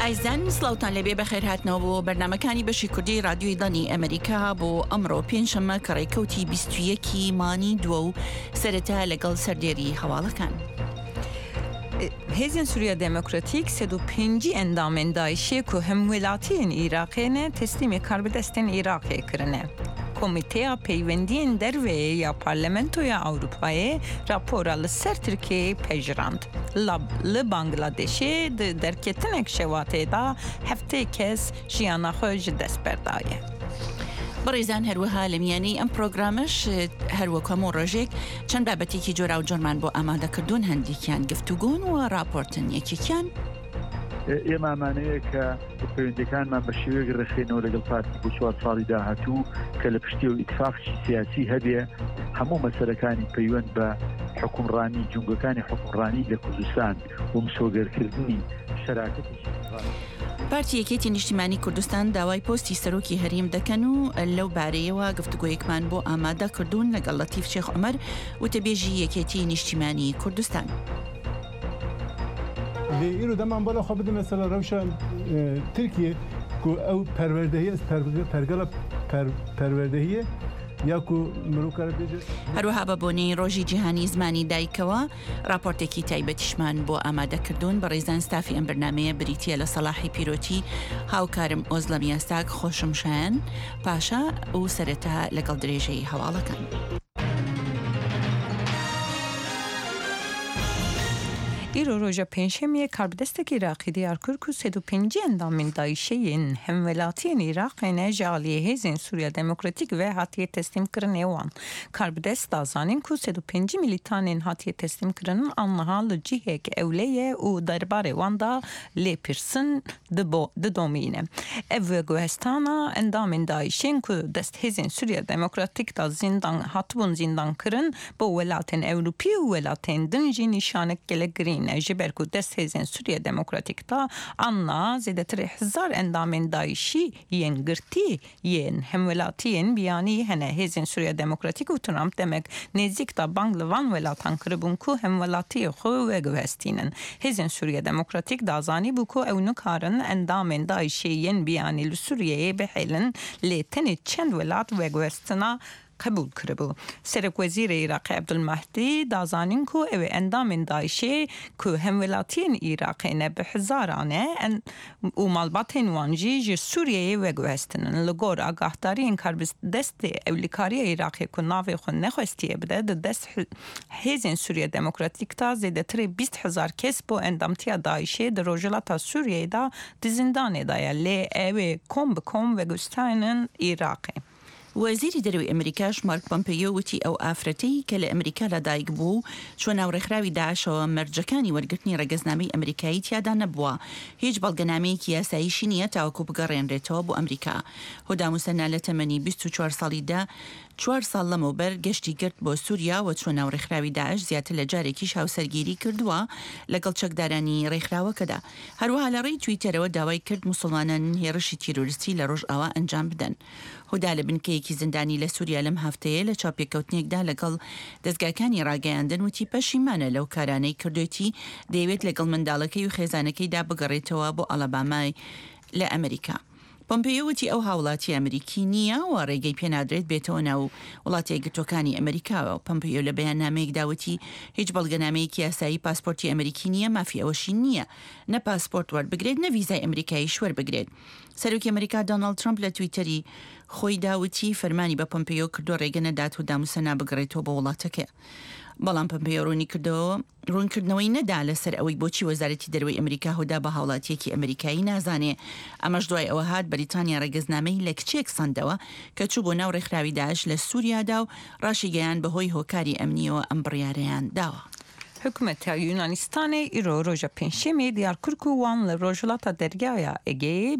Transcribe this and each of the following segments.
ئایزان سلااوان لەبێ بەخێر هاتنەوە بۆ بەرنمەکانی بەشی کوردی رادیۆی دانی ئەمریکا بۆ ئەمڕۆ پێنجشەممە کە ڕێکەوتی 21 مانی دووە و سەرەتا لەگەڵ سەردێری هەواڵەکان. Hêzên Sûriya Demokratîk 105 endamên Daişê ku hemwelatiyên Iraqê teslîmê karbidestên Iraqê kirine. Komîteya Peywendiyên Derveyê ya Parlamentoya Ewropayê rapora li ser Tirkiyeyê pejirand. Li Bangladêşê di derketinek şewatê da heftê kes jiyana xwe ji dest berdaye. بەڕێزان هەروەها لە میانەی ئەم پرۆگرامش هەروەک هەموو ڕۆژێک چەند بابەتێکی جۆرا و جۆرمان بۆ ئامادەکردوون هەندێکیان گفتوگۆن و راپۆرتن یەکێکیان ئێمە ئەمانەیە کە پەیوەندیەکانمان بە شێوەیەک ڕێخێنەوە لەگەڵ پارتی بۆ 4 ساڵی داهاتوو کە لە پشتی و ئیتفاقی سیاسی هەبێ هەموو مەسەلەکانی پەیوەند بە حکومڕانی جونگەکانی حکومڕانی لە کوردستان و مسۆگەرکردنی شەراکەتی پارتی یەکێتی نیشتیمانی کوردستان داوای پۆستی سەرۆکی هەریم دەکەن و لەو بارەیەوە گفتگۆیەکمان بۆ ئامادە کردوون لەگەڵ لەتیف شێخ عومەر وتەبێژی یەکێتی نیشتیمانی کوردستان. ئێرە دەمان بەڵە خۆ بدە مەسەلە ڕەوشە ترکیە کو ئەو پەروەردەهیە پەرگەڵە پەروەردەهیە یاکو مرۆکارە بێژێت. هەروەها بە بۆنەی ڕۆژی جیهانی زمانی دایکەوە راپۆرتێکی تایبەتیشمان بۆ ئامادەکردوون بە ڕێزان ستافی ئەم بەرنامەیە بریتیە لە سەلاحی پیرۆتی هاوکارم ئۆزلەمی ئەستاک خۆشمشایەن پاشا و سەرەتا لەگەڵ درێژەی هەواڵەکان. İro roja penşemiye karbidesteki Iraqi diyar Kürkü 105 endamın Daişe'yin hemvelatiyên Iraq'e jaliye hezin Suriya Demokratik ve hatiye teslim kırın evan. Karbidest dazanin ku 105 militanên hatiye teslim kırının anlahalı cihek evleye u darbar evan da lepirsin de domine. Ev Gühestana endamın Daişe'in ku dest hezin Suriya Demokratik da zindan hatbun zindan kırın bu velaten Avrupi u velaten dinci nişanek gelegrin جبر کو دست هزین سوریه دموکراتیک تا آنها زیادتر هزار اندامین داعشی ین گرتی ین همولاتی ین بیانی هنه هزین سوریه دموکراتیک و ترامپ دمک نزدیک تا بانگلوان ولاتان کربون کو همولاتی خو و گوهستینن هزین سوریه دموکراتیک دازانی بو کو او نکارن اندامین داعشی ین بیانی لسوریه بحیلن لیتنی چند ولات و گوهستنا قبول کربو. سرک وزیر عراق عبدالمهدی دازانین کو او اندامین داعشی کو همولاتین عراقی نه به هزارانه و مالباتین وانجی ج سوریه و گوهستنن لگور آگاهدارین کاربدست اولیکاری عراقی کو ناوی خود نخواستیه بده دست هزین سوریه دموکراتیک تا زیادتر 20,000 کس با اندامتیا داعشی در روجلاتا سوریه دا زندان دایا لی او کم بکم و گستاینن عراقی. وەزیری دەرەوەی ئەمریکاش مارک پۆمپیۆ وتی ئەو ئافرەتەی کە لە ئەمریکا لەدایک بوو چۆن ناوڕێکخراوی داعشەوە مەرجەکانی وەرگرتنی ڕێگەزنامەی ئەمریکایی تیادا نەبووە هیچ بەڵگەنامەیەکی یاساییشی نییە تاوەکو بگەڕێنرێتەوە بۆ ئەمریکا. هۆدا موسەنا لە تەمەنی 24 ساڵیدا 4 ساڵ لەمەوبەر گەشتی کرد بۆ سووریا و چۆن ناوڕێکخراوی داعش زیاتر لە جارێکیش هاوسەرگیری کردووە لەگەڵ چەکدارانی ڕێکخراوەکەدا. هەروەها لە ڕێی تویتەرەوە داوای کرد موسڵمانان هێرشی تیرۆریستی لە ڕۆژئاوا ئەنجام بدەن. هۆدا لە بنکەیەکی زندانی لە سووریا لەم هەفتەیە لە چاپێکەوتنێکدا لەگەڵ دەستگاکانی ڕاگەیاندن وتی پەشیمانە لەو کارانەی کردوێتی دەیەوێت لەگەڵ منداڵەکەی و خێزانەکەیدا بگەڕێتەوە بۆ ئەڵەبامای لە ئەمریکا. پۆمپیۆ وتی ئەو هاوڵاتی ئەمریکی نییە و ڕێگەی پێنادرێت بێتەوە ناو وڵاتی یەکگرتوەکانی ئەمریکاوە. پۆمپیۆ لە بەیاننامەیەکدا وتی هیچ بەڵگەنامەیەکی یاسایی پاسپۆرتی ئەمریکی نییە مافی ئەوەشی نییە نە پاسپۆرت وەربگرێت نە ڤیزای ئەمریکایی وەربگرێت. سەرۆکی ئەمریکا دۆناڵد ترامپ لە تویتەری خۆی داوتی فەرمانی بە پۆمپیۆ کردو ڕێگە نەدات و داموسەنا بگەڕێتەوە بە وڵاتەکە. بەڵام پۆمپیۆ ڕوونکردنەوەی نەدا لەسەر ئەوەی بۆچی وەزارەتی دەرەوەی ئەمریکا هەودا بە هاوڵاتیەکی ئەمریکایی نازانێ. ئەمەش دوای ئەوە هات بەریتانیا ڕێگەزنامەی لە کچێک سەندەوە کە چوو بۆ ناو ڕێکخراوی داعش لە سووریادا و ڕاشی گەیان بەهۆی هۆکاری ئەمنیەوە ئەم بڕیارەیان داوە. Hükümeti Yunanistan'ı İro roja penşemi Diyarbakır Vanlı rojlata dergaya Ege'ye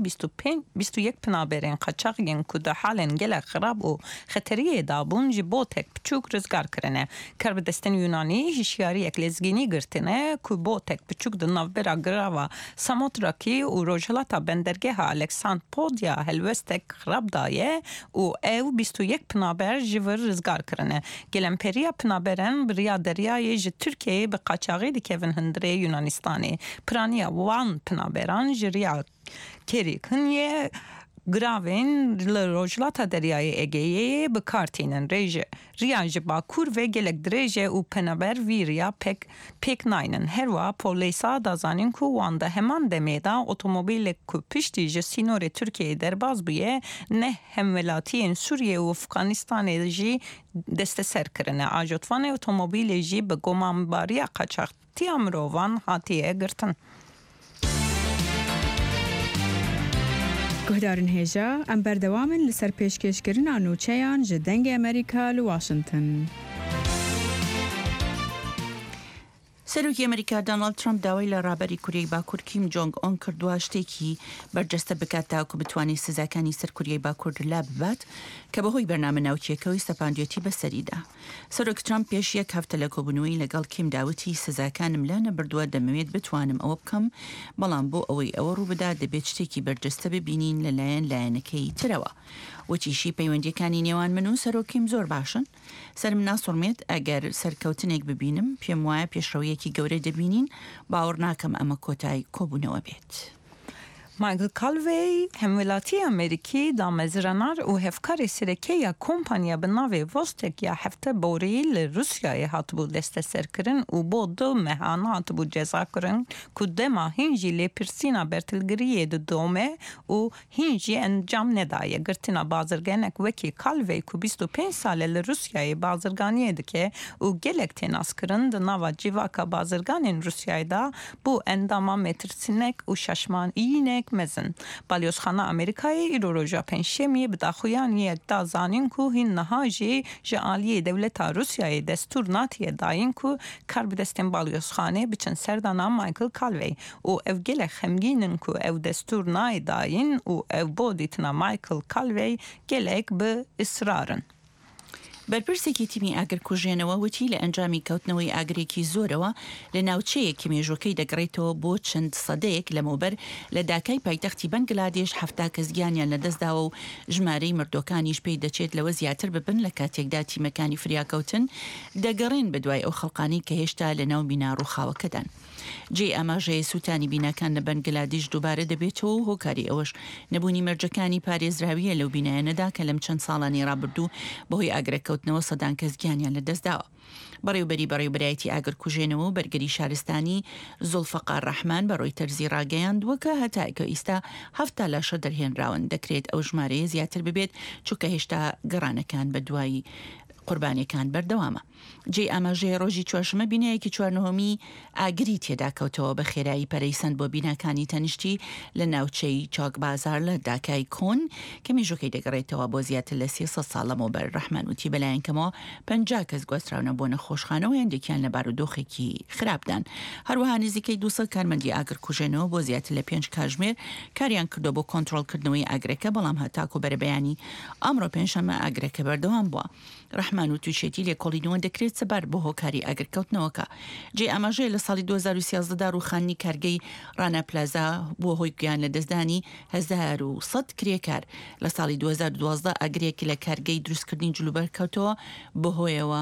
21 pınaberin kaçak gen kuda halen gele xrab o xeteriye da bunji botek piçuk rızgar kirene. Karbidestin Yunani hişyari eklezgini girtine ku botek piçuk da navbera grava Samotraki u rojlata bendergeha Aleksand Podya helvestek xrab daye u ev 21 pınaber jivir rızgar kirene. Gelen periya pınaberen biriya deryayı ji Türkiye'ye به قاچاقی دکیون هندره یونانستانی پرانیا وان پنابران جریا کری کنیه گراوین لروجلاتا دریای اگیه بکارتینن ریاج باکور و گلک دریجه و پنابر ویریا پیک ناینن هروا پولیسا دازانین کو وانده همان دمیدا اتومبیل کو پشتی جسینور ترکیه در باز بیه نه همولاتی سوریه و افغانستان جی دست سر کرنه آجوتوان اتومبیل جی به گمانباری قاچاقتی امروان هاتیه گرتن گهدارن هێژا ئەم بەردەوامن لەسەر پێشکەشکردنا نوچەیان ji dengê ئەمریکا li Washington. سەرۆکی ئەمریکا دۆناڵد ترامپ داوای لە ڕابەری کوریای باکوور کیم جۆنگ ئۆن کردووە شتێکی بەرجەستە بکات تاوکو بتوانێت سزاکانی سەر کوریای باکوور لا ببات کە بەهۆی بەرنامە ناوچیەکەوەی سەپاندوێتی بەسەریدا. سەرۆک ترامپ پێش یەک هەفتە لە کۆبوونەوەی لەگەڵ کیم داوتی سزاکانم لا نەبردووە دەمەوێت بتوانم ئەوە بکەم بەڵام بۆ ئەوەی ئەوە ڕووبدا دەبێت شتێکی بەرجەستە ببینین لەلایەن لایەنەکەی ترەوە. وەتیشی پەیوەندیەکانی نێوان من و سەرۆکیم زۆر باشن سرم ناسوڕمێت ئەگەر سەرکەوتنێک ببینم پێم وایە پێشڕەویەکی گەورە دەبینین باوەڕ ناکەم ئەمە کۆتای کۆبوونەوە بێت. مایکل کالوی همولاتی امریکی دامزرانار و هفکار سرکه یا کمپانیا به ناو وستک یا هفته بوری لروسیای هات بود دست سر کرن و با دو مهانه هات بود جزا کرن که دما هنجی لپرسینا برتلگریه دو دومه و هنجی انجام ندایه گرتینا بازرگانک وکی کالوی که 25 ساله لروسیای بازرگانیه دکه و گلک تناس کرن دو ناو جیواکا بازرگانین روسیای دا بو انداما مترسینک و ششمان اینک مزن بالیوزخانه امریکایی ایروژا پنجشنبه به داخویانی دازانین کو هین نهاجی جعالی دولت روسیای دستور ناتیه داین کو کار به دستن بالیوزخانه بچن سردانا مایکل کالوی و اوگل خمگینن کو او دستور نای داین و او بودیتنا مایکل کالوی گلک به اصرارن. بەرپرسێکی تیمی ئاگرکوژێنەوە وتی لە ئەنجامی کەوتنەوەی ئاگرێکی زۆرەوە لە ناوچەیەکی مێژوەکەی دەگڕێتەوە بۆ چەند سەدەیەک لەمەوبەر لە داکای پایتەختی بەنگلادێش 70 کەس گیانیان لەدەستداوە و ژمارەی مردوەکانیش پێی دەچێت لەوە زیاتر ببن لە کاتێکدا تیمەکانی فریاکەوتن دەگەڕێن بەدوای ئەو خەڵقانی کە هێشتا لە ناو بینا ڕووخاوەکەدان. جێ ئاماژەیە سووتانی بیناکان لە بەنگلادێش دووبارە دەبێتەوە و هۆکاری ئەوەش نەبوونی مەرجەکانی پارێزراویە لەو بینایەنەدا کە لەم چەند ساڵانی ڕابردوو بەهۆی ئاگرەکەوتنەوە سەدان کەس گیانیان لەدەستداوە. بەڕێوبەرایەتی ئاگرکوژێنەوە و بەرگەری شارستانی زولفەقار ڕەحمان بە ڕۆیتەرزی ڕاگەیاندووە کە هەتایکە ئیستا 70 لاشە دەرهێنراون دەکرێت ئەو ژمارەیە زیاتر ببێت چونکە هێشتا گەڕانەکان بە دوایی قوربانیەکان بەردەوامە. جێ ئاماژەیە ڕۆژی چوارشەمە بینایەکی چوارنەهەمی ئاگری تێدا کەوتەوە بە خێرایی پەرەیسەند بۆ بیناکانی تەنیشتی لە ناوچەی چاک بازار لە داکای کۆن کە مێژوەکەی دەگەڕێتەوە بۆ زیاتر لە 300 ساڵەمەوە بەر ڕەحمان وتی بەلایەنکەمەوە 50 کەس گواستراونە بۆ نەخۆشخانەوە یاندێکیان لە بارودۆخێکی خراپدان. هەروەها نزیکەی 200 کارمەندی ئاگرکوژێنەوە بۆ زیاتر لە 5 کاتژمێر کاریان کردو بۆ کۆنتڕۆڵکردنەوەی ئاگرەکە بەڵام هەتاکو بەرەبەیانی ئەمڕۆ پێنجشەممە ئاگرەکە بەردەوام بووە. ڕەحمان و تووشێتی لێکۆڵینەوە دەکرێت سەبار بۆ هۆکاری ئاگرکەوتنەوەکە. جێ ئاماژەیە لە ساڵی 2013دا ڕووخانی کارگەی ڕانا پلازا بۆ هۆی گیان لە دەستدانی 1100 کرێکار. لە ساڵی 2012 ئاگرێکی لە کارگەی دروستکردنی جلوبەر کەوتەوە بەهۆیەوە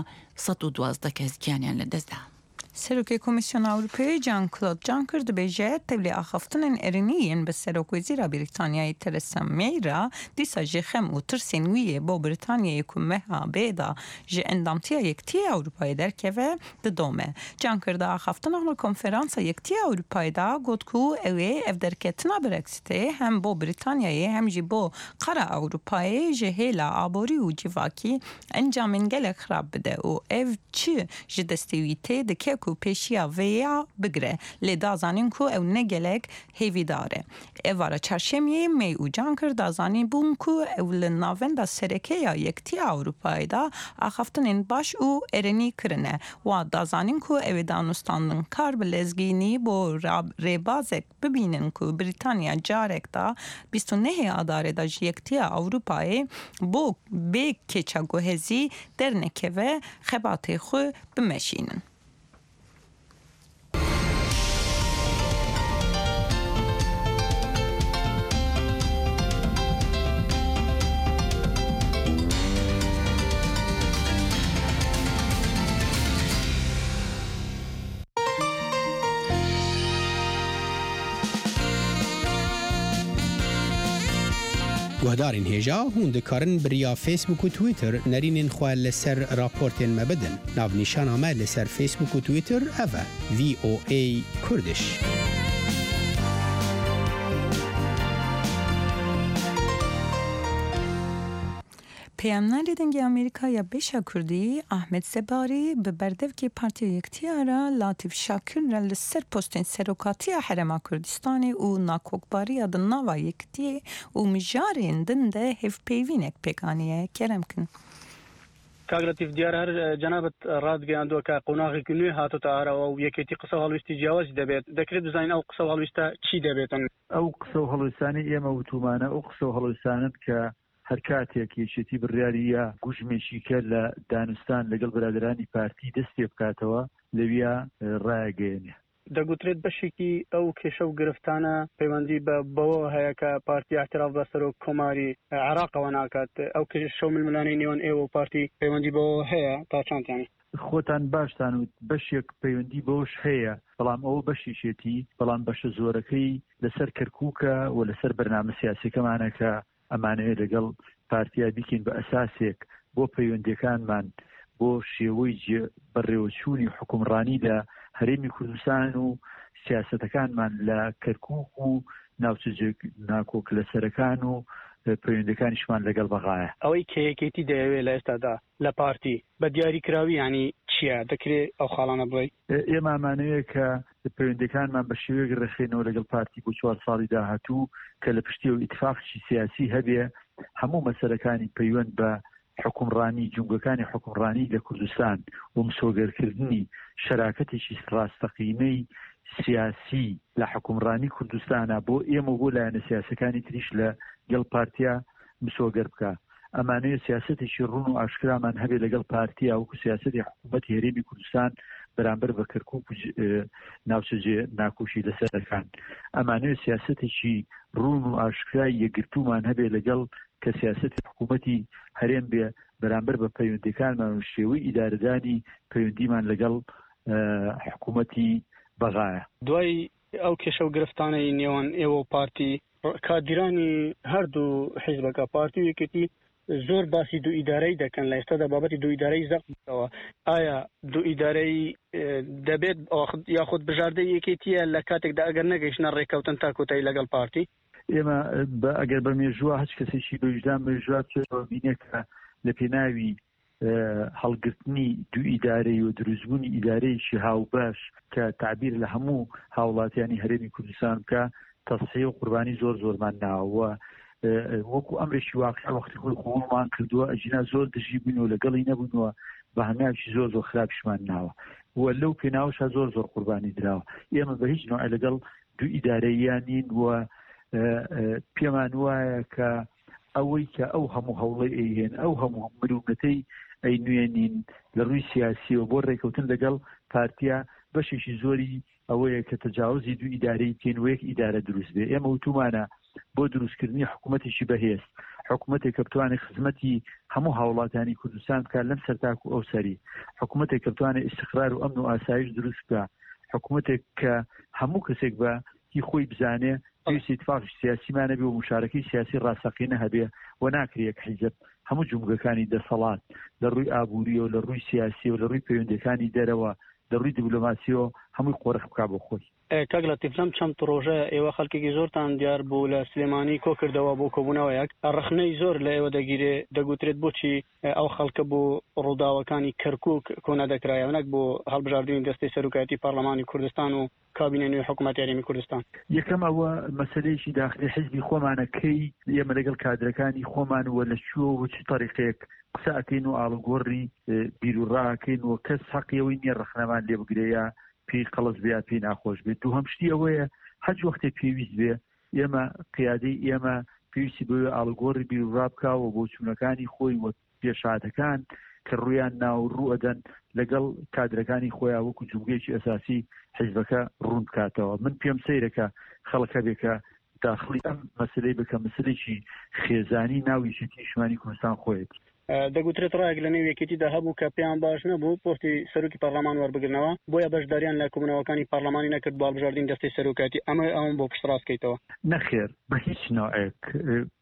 112 کەس گیانیان لە دەستدا. سروکی کمیسیون اروپایی جان کلود جانکر دبیجه تبلیغ آخفتن ارنیین به سروک وزیر بریتانیای ترسا میرا دیسا جخم و ترسینویه با بریتانیای کمها بیدا جه اندامتیا یکتی اروپایی در که ده دومه. جانکر دا آخفتن اغنو کنفرانس یکتی اروپایی دا گود کو اوه اف درکتنا برکسته هم با بریتانیای هم جی با قرا اروپایی جه هیلا آبوری و جواکی انجامین گلک خراب بده و اف چی جه دستیویته دکه کو پیشیا ویا بگره لدازانین کو او نگلک هیوی داره. اوارا چرشمیه می او جانکر دازانی بوم کو او لناوند سرکه یا یکتی اروپایی دا آخفتنین باش او ارنی کرنه و دازانین کو او دانستاندن کار بلزگینی با ریبازک ببینن کو بریتانیا جارک دا 29 آداره دا یکتی اروپایی بو به کچا گوهزی در نکوه خبات خو بمشینن. گهدارین هیجا هون دکارن بریا فیسبوک و تویتر نرینین خواه لسر راپورتین مبدن. ناو نیشان آمد لسر فیسبوک و تویتر اوه VOA کردش. پیامنری دنگ امریکا یا بشا کردی احمد زباری به بردف که پارتی یکتیارا لطیف شاکر لسر پستین سروکاتی حرم کردستانی و ناکوکباری اد نوا یکتی و مجارین دنده هف پیوینک پکانیه کرم کن. کاغلطیف دیار هر جنابت راد گیاندو که قناغی کنی هاتو تارا و یکیتی قصه هالوستی جواز دبیت دکرد بزنین او قصه هالوستا چی دبیتن او قصه هالوسانی اما وتومانه او قصه هالوسانت که هر کاتێکیشتی بڕیاریە گوژمێکی کرد لە دانستان لەگەڵ برادرانی پارتی دەستی بکاتەوە لەویا ڕاگەێنێ. دەگوترێت بەشێکی ئەو کێشە و گرفتانە پەیوەندی بەوە هەیە کە پارتی اعتراف بە سەرۆک کۆماری عێراقەوە ناکات ئەو کێشە و ململانەی نێوان ئێوە و پارتی پەیوەندی بەوە هەیە تا چەندیانی خۆتان باشتان و بەشێک پەیوەندی بەوەش هەیە بەڵام ئەوە بەشیشێتی بەڵام بەشە زۆرەکەی لەسەر کەرکووکە و لەسەر بەرنامە سیاسیەکەمانە کە ئەمانەیە لەگەڵ پارتیا بیکەین بە ئەساسێک بۆ پەیوەندیەکانمان بۆ شێوەی بەڕێوەچوونی حکومڕانی لە هەرێمی کوردستان و سیاسەتەکانمان لە کەرکووک و ناوچە ناکۆک لەسەرەکان و پەیوەندەکانیشمان لەگەڵ بەغایە. ئەوەی کەیەکێتی دەیەوێت لە ئێستادا لە پارتی بە دیاریکراوی ینی چییە دەکرێت ئەو خاڵانە بڵێ؟ ئێمە ئەمانەیە کە پەیوەندەکانمان بە شێوەیەک ڕێخێنەوە لەگەڵ پارتی بۆ 4 ساڵی داهاتوو کە لە پشتی و ئیتفاقی سیاسی هەبێ هەموو مەسەلەکانی پەیوەند بە حکومڕانی جونگەکانی حکومڕانی لە کوردستان و مسۆگەرکردنی شەراکەتێکی ڕاستەقینەی سیاسی لە حکومڕانی کوردستانە بۆ ئێمە بۆ لایەنە سیاسەکانی تریش لە گەڵ پارتیا مسۆگەر بکە. ئەمانەیە سیاسەتێکی ڕوون و ئاشکرامان هەبێ لەگەڵ پارتیا وەکو سیاسەتی حکوومەتی هەرێمی کوردستان بەرامبەر بە کەرکووک ناوچەجێ ناکۆشی لەسەرەکان. ئەمانەیە سیاسەتێکی ڕوون و ئاشکرای یەکگرتومان هەبێ لەگەڵ کە سیاسەتی حکوومەتی هەرێم بێ بەرامبەر بە پەیوەندیەکانمان و شێوەی ئیدارەدانی پەیوەندیمان لەگەڵ حکوومەتی بەغایە. دوای ئەو کێشە و گرفتانەی نێوان ئێوە و پارتی کادرانی هەردوو حیزبەکە پارتی و یەکێتی زۆر باسی دوو ئیدارەی دەکەن لە ئێستادا بابەتی دوو ئیدارەی زەقەوە ئایا دوو ئیدارەی دەبێت یاخود بژاردە یەکێتیە لە کاتێکدا ئەگەر نەگەیشتە ڕێکەوتن تا کۆتایی لەگەڵ پارتی ئێمە ئەگەر بە مێژووە هەچ کەسێکی بەوجدان مێژوات چێتەوە بینێ کە لە پێناوی هەڵگرتنی دوو ئیدارەی و دروستبوونی ئیدارەیەکی هاوباش کە تعبیر لە هەموو هاوڵاتیانی هەرێمی کوردستان بکە تەسحیح و قوربانی زۆرمان ناوە وەکو ئەمرێکی واقعی وەختی خۆی خۆمان کردووە ئەجینا زۆر دژی بوونەوە لەگەڵی نەبوونەوە بە هەنگاوی زۆر خراپشمان ناوە و لەو پێناوەشا زۆر قوربانی دراوە. ئێمە بە هیچ نوع لەگەڵ دوو ئیدارەیانین و پێمان وایە کە ئەوەی کە ئەو هەموو هەوڵی ئەیهێن ئەو هەموو مرونەتەی ئەی نوێنین لە ڕووی سیاسیەوە بۆ ڕێکەوتن لەگەڵ پارتیا بەشێکی زۆری ئەوەیە کە تەجاوزی دوو ئیدارەی تێنوەیەک ئیدارە دروست بێ. ئێمە وتومانە بۆ دروستکردنی حکوومەتێکی بەهێز حکوومەتێک کە بتوانێت خزمەتی هەموو هاوڵاتانی کوردستان بکات لەم سەرتاک و ئەو سەری حکوومەتێک کە بتوانێت استقرار و ئەمن و ئاسایش دروست بکات حکوومەتێک کە هەموو کەسێک بە هی خۆی بزانێ پێویستی اتفاقی سیاسیمانە بێ و مشارەکەی سیاسی ڕاستەقینە هەبێ و ناکرێت حیزب هەموو جومگەکانی دەسەڵات لە ڕووی ئابووریەوە لە ڕووی سیاسی و لە ڕووی پەیوەندیەکانی دەرەوە لە ڕووی دیبلۆماسیەوە هەمووی قۆرخ بکا بۆ خۆی. کاک لەتیف لەم چەند ڕۆژە ئێوە خەڵکێکی زۆرتان دیار بوو لە سلێمانی کۆ کردەوە بۆ کۆبوونەوەیەک ڕخنەی زۆر لە ئێوە دەگیرێ دەگوترێت بۆچی ئەو خەڵکە بۆ ڕووداوەکانی کەرکووک کۆ نەدەکرایەوە نەک بۆ هەڵبژاردننی دەستەی سەرۆکایەتی پارلەمانی کوردستان و کابینە نوێی حکوومەتی هەرێمی کوردستان. یەکەم ئەوە مەسەلەیەکی داخلی حیزبی خۆمانەکەی ئێمە لەگەڵ کادرەکانی خۆمان وە لە شووە و چ تەریقەیەک قسە ئەکەین و ئاڵوگۆڕی بیرروڕاکەین و کەس حەقیەوەی نییە ڕخنەمان لێ بگرەیە پێی قەڵس بێ پێی ناخۆش بێت. دووهەم شتی ئەوەیە هەج وەختێ پێویست بێ ئێمە قیادەی ئێمە پێویستی بۆ ئاڵوگۆڕی بیرروڕا بکاوە بۆ چوونەکانی خۆی و پێشادەکان کە ڕویان ناو ڕوئەدەن لەگەڵ کادرەکانی خۆیان وەکو جومگەیەکی ئەساسی حیزبەکە ڕوون بکاتەوە. من پێم سەیرەکە خەڵکە بێکە داخلی ئەم مەسلەی بکە مەسلەیەکی خێزانی ناوی شتی شمانی کوردستان خۆیەتی. دەگوترێت ڕایەک لە نێو یەکێتیدا هەبوو کە پێیان باش نەبوو پۆستی سەرۆکی پەرلەمان وەربگرنەوە بۆیە بەشداریان لە کۆبوونەوەکانی پەرلەمانی نەکرد بۆ هەڵبژاردننی دەستەی سەرۆکایەتی ئەمە ئەوم بۆ پشتڕاست بکەیتەوە. نەخێر بە هیچ نوعێک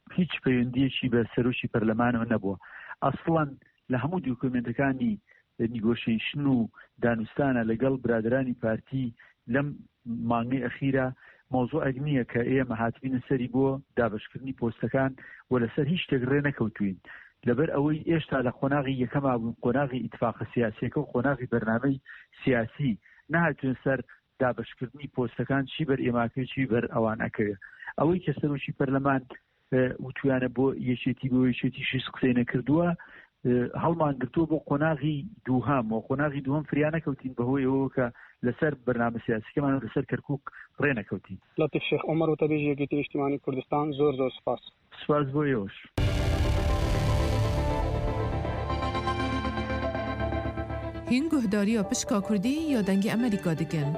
هیچ پەیوەندیەکی بە سەرۆکی پەرلەمانەوە نەبووە. ئەسڵەن لە هەموو دوکومنتەکانی نیگۆشیشن و دانوستانە لەگەڵ برادرانی پارتی لەم مانگەی ئەخیرە مۆزوعێک نییە کە ئێمە هاتبینە سەری بۆ دابشکردنی پۆستەکان و لەسەر هیچ شتێک ڕێ نەکەوتوین لەبەر ئەوەی ئێشتا لە قۆناغی یەکەما بوون، قۆناغی ئیتفاقە سیاسیەکە و قۆناغی بەرنامەی سیاسی نهاتوین سەر دابشکردنی پۆستەکان چی بەر ئێماکە چی بەر ئەوانەکەوێ. ئەوەی کە سەرۆکی پەرلەمان وتویانە بۆ یەکێتی بۆ یەکێتیشی قسەی نەکردووە هەڵمان گرتووە بۆ قۆناغی دووهەم و قۆناغی دووهەم فریا نەکەوتین بەهۆی ئەوە کە لەسەر بەرنامە سیاسیەکەمان و لەسەر کەرکووک ڕێ نەکەوتین. لەطیف شێخ عومەر وتەبێژی یەکێتی نیشتیمانی کوردستان زۆر سپاس. سپاس بۆ ئێوەش. هین گهداری پشکا کردی یا دنگ امریکا دکن؟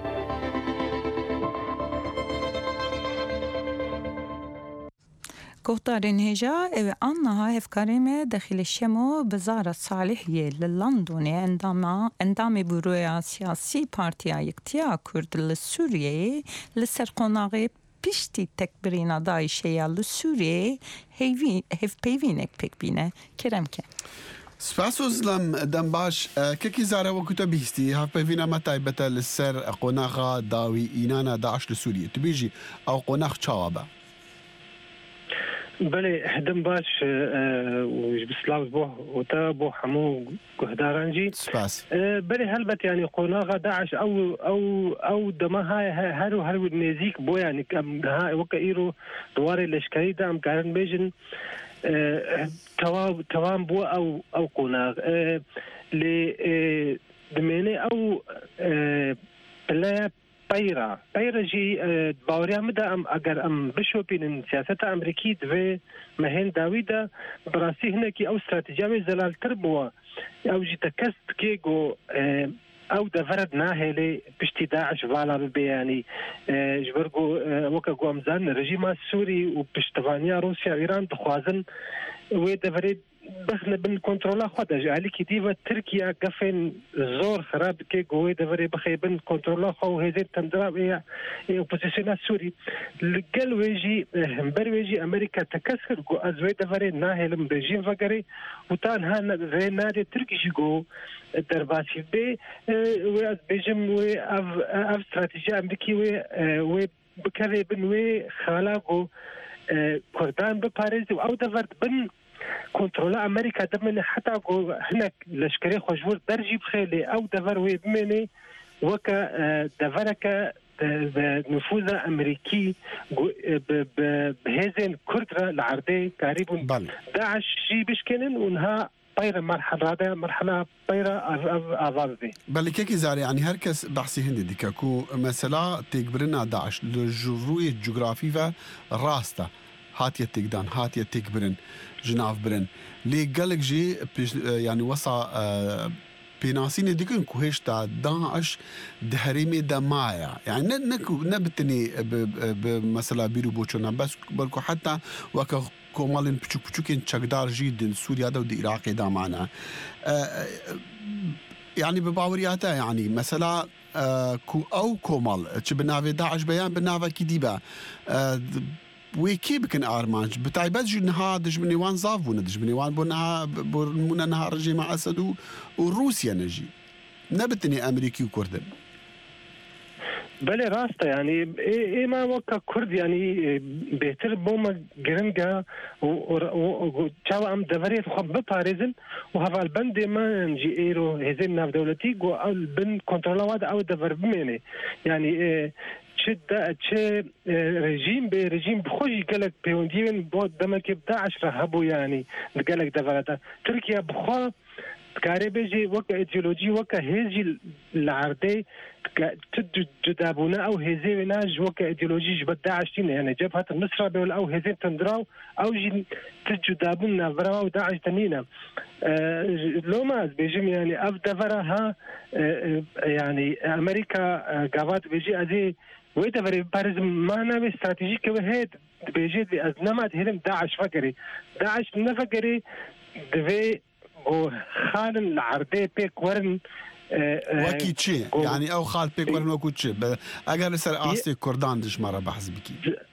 گفتارین هجا او آنها هفکاریم داخل شمو بزارت صالحیه لندن اندام بروی سیاسی پارتیا یکتیا کرد لسوریه لسر قناغی پشتی تکبرین دایشه لسوریه هف پیوینک پک بینه کرم که سپاس وزلم دم باش كيكي زارا وكتا بيستي هاف بيفينا متى بتا للسر قناغا داوي إينانا داعش لسوريا تبيجي أو قناغ تشاوبا بله هدم باش وش بسلاوز بوه وتا بوه حمو قهدارانجي سپاس بله هلبت يعني قناغا داعش أو دما هارو نزيك بو يعني ها وكا إيرو دواري لشكري دام كارن بيجن توام بو او قناغ ل دميني او بلا بايرا جي باوريا مدا اگر بشو بين سياسة امريكي دوي مهن داويدا براسي هناكي او استراتيجية زلال تربوا او جي تكست كيغو او دفرد ناهلي بشتي داعش فالا ببياني جبرقو وكا قوامزان الرجيم السوري وبشتفانيا روسيا ايران دخوازن ودفرد بخنا بن كنترولا خدا جالي كديفا تركيا قفن زور خراب كي قوي دفري بخي بن كنترولا خو هزير تندراب ايه اوبوزيسيون السوري لقل ويجي ويجي امريكا تكسر قو ازوي دفري ناهل رجيم فقري وطان هانا ذي نادي تركيش قو درباسي بي وي بيجم وي اف استراتيجية امريكي وي بكري بن وي خلاقو كردان بباريزي او دفرد بن كنترولا امريكا دمن حتى هناك لشكري خجور درجي بخيلي او دفر وي بمني وكا دفرك نفوذ امريكي بهزن كردرا العرضي قريب داعش شي بشكنن ونها طيرة مرحلة طيرة أضافي بل كيكي زاري يعني هركس بحثي هندي ديكاكو مثلا تكبرنا داعش لجروية جغرافية راستا هاتية تقدان هاتية تكبرن جناف برن لي قالك جي يعني وصا بيناسين ديكن كوهشتا داعش دهريمي دمايا يعني نبتني بمثلا بيرو بوچونا بس بلكو حتى وكا كومالين بچوكين چقدار جيد سوريا دا ودي عراقي دا معنا يعني بباورياتا يعني مثلا او كومال بنافي داعش بيان بنافا كديبا ويكي بكن ارمانج بتايبات جنها دجمني وان زافونا دجمني وان بونا نهار رجيم اسد وروسيا نجي نبتني امريكي وكردن بله راسته يعني ايه ما وكا كرد يعني بهتر بوما جرنجا و تشاو ام دفريت خب بباريزن وهذا البند ما نجي ايرو هزين ناف دولتي جو البن كنترولواد او دفر بميني يعني تش رجيم برجيم بخوجي قالك بيونديين بود دمك بداعش رهبو يعني قالك دفرتا تركيا بخوا كاري بيجي وكا ايديولوجي وكا هيجي العرضي جدابونا او هزي ناج وكا ايديولوجي جبت داعش يعني جبهة النصرة بيقول او هزي تندراو او جي تجدابونا براو داعش تنينا لو ما بيجي يعني اف دفرها يعني امريكا قابات بيجي ازي ويدا فري بارز ما نبي استراتيجيك وهيد بيجي ازنمات هلم داعش فكري داعش نفكري دفي وخالن العرضي بيك ورن وكي تشي يعني او خال بيك ورن وكو تشي اگر سر آسي كردان دش مرة بحث بكي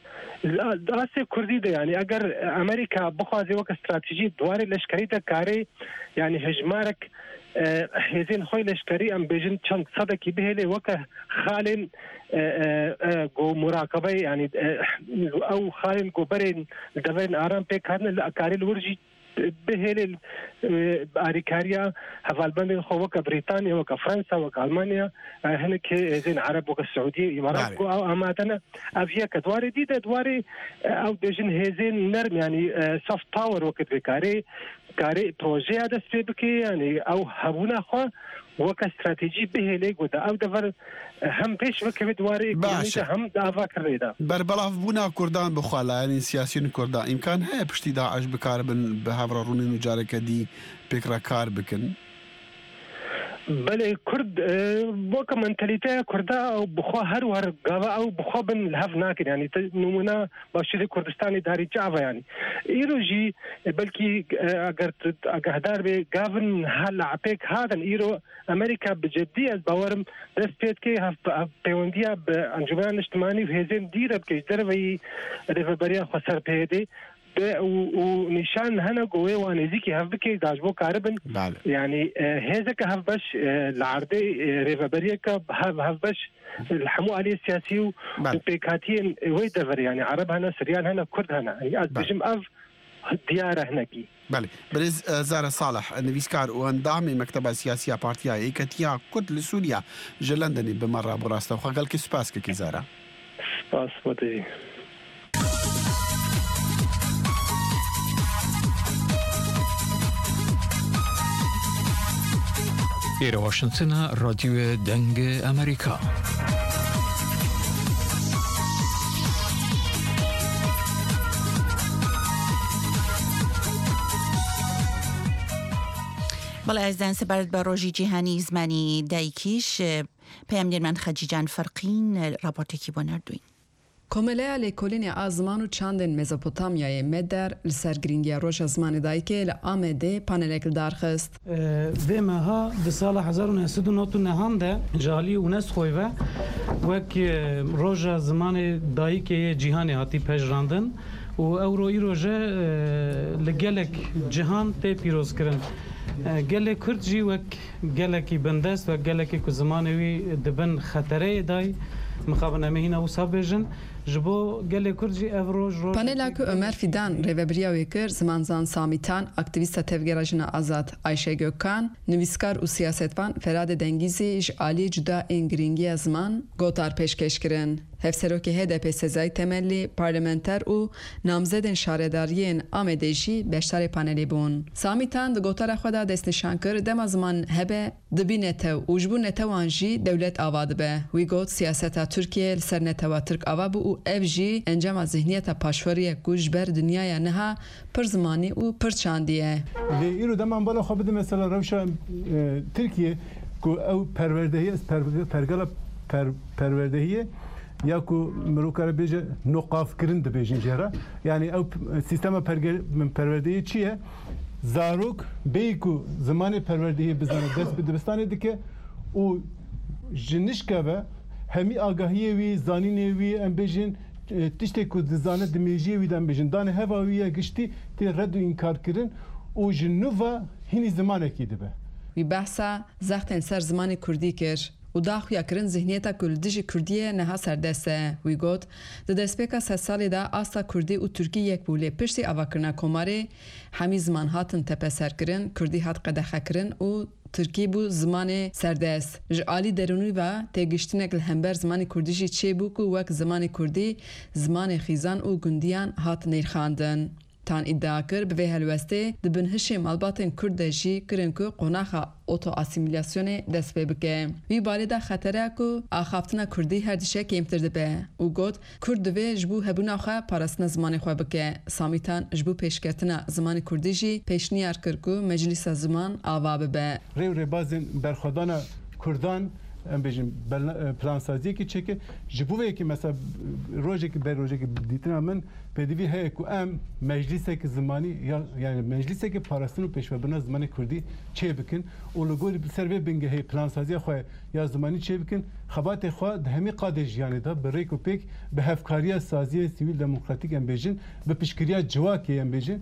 داسه کوردی ده یعنی اگر امریکا بخوازی وک استراتژی دواره لشکری ده کاری یعنی هجمارک هزین خوی لشکری ام بیجن چند صدقی بهله وک خالن گو مراقبه یعنی او خالن گو برین دوین آرام پی کارن کاری لورجی بهله آریکاریا حوالبند خو وک بریتانیا وک فرانسا وک المانیا هناك زين عرب وك السعوديه امارات او اماتنا افيا كدواري دي دواري او دجن هزين نرم يعني سوفت باور وقت بكاري كاري بروجي هذا سبيبكي يعني او هبونا خو وك استراتيجي به ليك ودا او دفر هم بيش وك دواري هم دافا كريدا بربلاف بونا كردان بخالا يعني سياسيين كردان امكان هي بشتي داعش بكاربن بهافروني نجارك دي بكرا كار بكن بله کرد وک منتالیته کردا او بخوا هر ور گاوا او بخوا بن الهف ناکن يعني نمونه باشی کردستانی داری جاوا يعني ایرو جی بلکی اگر اگهدار به گاون هل عپیک هادن ایرو امریکا بجدی از باورم دستپیت که هف پیوندیا به انجمن اجتماعی و هزین دیره که دروی رهبری خسر پیده و نشان هنا قوي وانزيكي هفبكي داجبو كاربن يعني هذاك هفبش العرضي ريفابريكا هفبش الحمو عليه السياسي وبيكاتين ويدفر يعني عرب هنا سريان هنا كرد هنا يعني بجم اف دياره هناكي بله برز زار صالح نویسکار و اندامی مکتب سیاسی پارتیا ایکتیا کد لسوریا جلندنی بمره براسته و خلق سپاس که زاره سپاس بودی ایره واشنطن رادیو دنگ امریکا بەڵێ ئازدان سەبارەت بە ڕۆژی جیهانی زمانی دایکیش پەیامدێرمان خەجیجان فەرقین راپۆرتێکی بۆ نردوین. کۆمەلەیە لێکۆڵینی ئازمان و چاندên مێزۆپۆتامیایê مێدەر li ser giringiya roja zimanê dayîkê li Amedê panelek li darxist. Vê meha di sala 1999 de ji aliyê UNESCOyê ve wek roja zimanê dayîkê cîhanê hatî pejrandin û ew îro je li gelek cihan tê pîrozkirin. Gelek Kurd jî wek gelekî bindest ve gelekî ku zimanê wî dibin xetereyê dayî مخابن امهینا و سابجن جبو گله کردی افروج پانلا که عمر فیدان ریوبریا وکر زمانزان سامیتان اکتیویست تفگراجنا آزاد عایشه گوکان نویسکار و سیاستوان فراد دنگیزی اج عالی جدا انگرینگی زمان گوتار پیشکش کرن هفسروکی HDP سزای تملی پارلمانتر و نامزدن شارداریین آمدهشی بیشتر پانلی بون سامیتان د گوتار خدا دست نشان کرد دم زمان هبه دبینته و جبون نتوانجی دولت آواد به وی گوت سیاست ترکیه سر نتوا ترک آواب و افجی انجام ذهنیت پاشوری گوش بر دنیای نها پر زمانی و پر چاندیه. ایرو دمان بالا خوابیده مثلا روشا ترکیه کو او پروردهی از پروردهیه یا کو مروکار بیجه نقاف کرند بیجین جرا یعنی او سیستم پروردهی چیه؟ زاروک بیکو زمان پروردهی بزنه دست بدبستانه دیگه او جنشکه و همی آگاهی وی زانینه وی ام بیجین تشتی کو دزانه دمیجی وی دم بیجین دانه هوا وی گشتی تی رد و انکار کردن او جنوبا هنی زمانه کی دبه. وی بحثا زختن سر زمان کردی کر. و داخویا کرن ذهنیتا کلدیجی کردیه نها سردسته وی گوت د دسپیکا 3 سالی دا آستا کردی و ترکی یک بوله پشتی آواکرنا کماره همی زمان هاتن تپسر کرن کردی هات قدخه کرن و ترکی بو زمان سردست جعالی درونی و تگشتنک لهمبر زمان کردیجی چه بو که وک زمان کردی زمان خیزان و گندیان هات نیرخاندن تان ادعا کر به هلوسته دبن هشم الباتن کردجی کرن کو قناخه اوتو اسیمیلیاسیون دست بکه وی بالدا خطره کو اخافتنا کردی هر دیشه که امترده به او گوت کرد و جبو هبونا خو پارسنا زمان خو بکه سامیتان جبو پیشکتنا زمان کردیجی پیشنیار کر کو مجلس زمان آوا به ری بازن برخدان کردان ام بيجن بلان سازي كي تشيك جبوه كي مثلا روجك بروجك ديتنا من بدوی هی کو ام مجلسه که زمانی یعنی مجلسه که پاراستنو پیشوبرنا زمانی کردی چه بکن و لگوری سروی بنگه هی پلان سازی خو یا زمانی چه بکن خبات خو همی قادج یعنی دا برای کو پیک به هفکاری سازی سیویل دموکراتیک ام بیجن به پیشگیری جواکی ام بیجن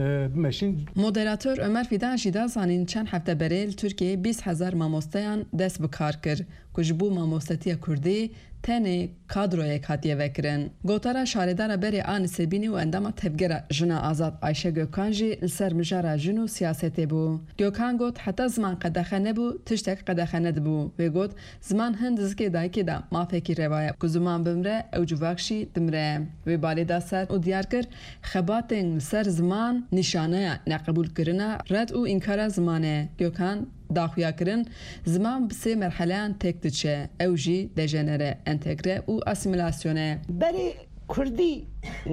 مدیراتور عمر فیدان جدا زانین چند هفته بریل ترکیه 20,000 مامۆستەیان دست بکار کرد که جبو مامۆستەتیە کوردی تنه کادرویک هاتیه وکرن. گوتارا شاردار بری آن سبینی و اندام تفگر جنا آزاد عایشه گوکان جی لسر مجارا جنو سیاستی بو. گوکان گوت حتی زمان قدخنه بو تشتک قدخنه بو و گوت زمان هند زکی دایکی دا ما فکر روایه که زمان بمره او جواکشی دمره و بالی دا سر او دیار کر خباتن لسر زمان نشانه نقبول کرنا رد او انکار زمانه. گوکان داخویا کرن زمان بسه مرحله تک دچه او جی دژنره انتگره و اسیمیلاسیونه بری کردی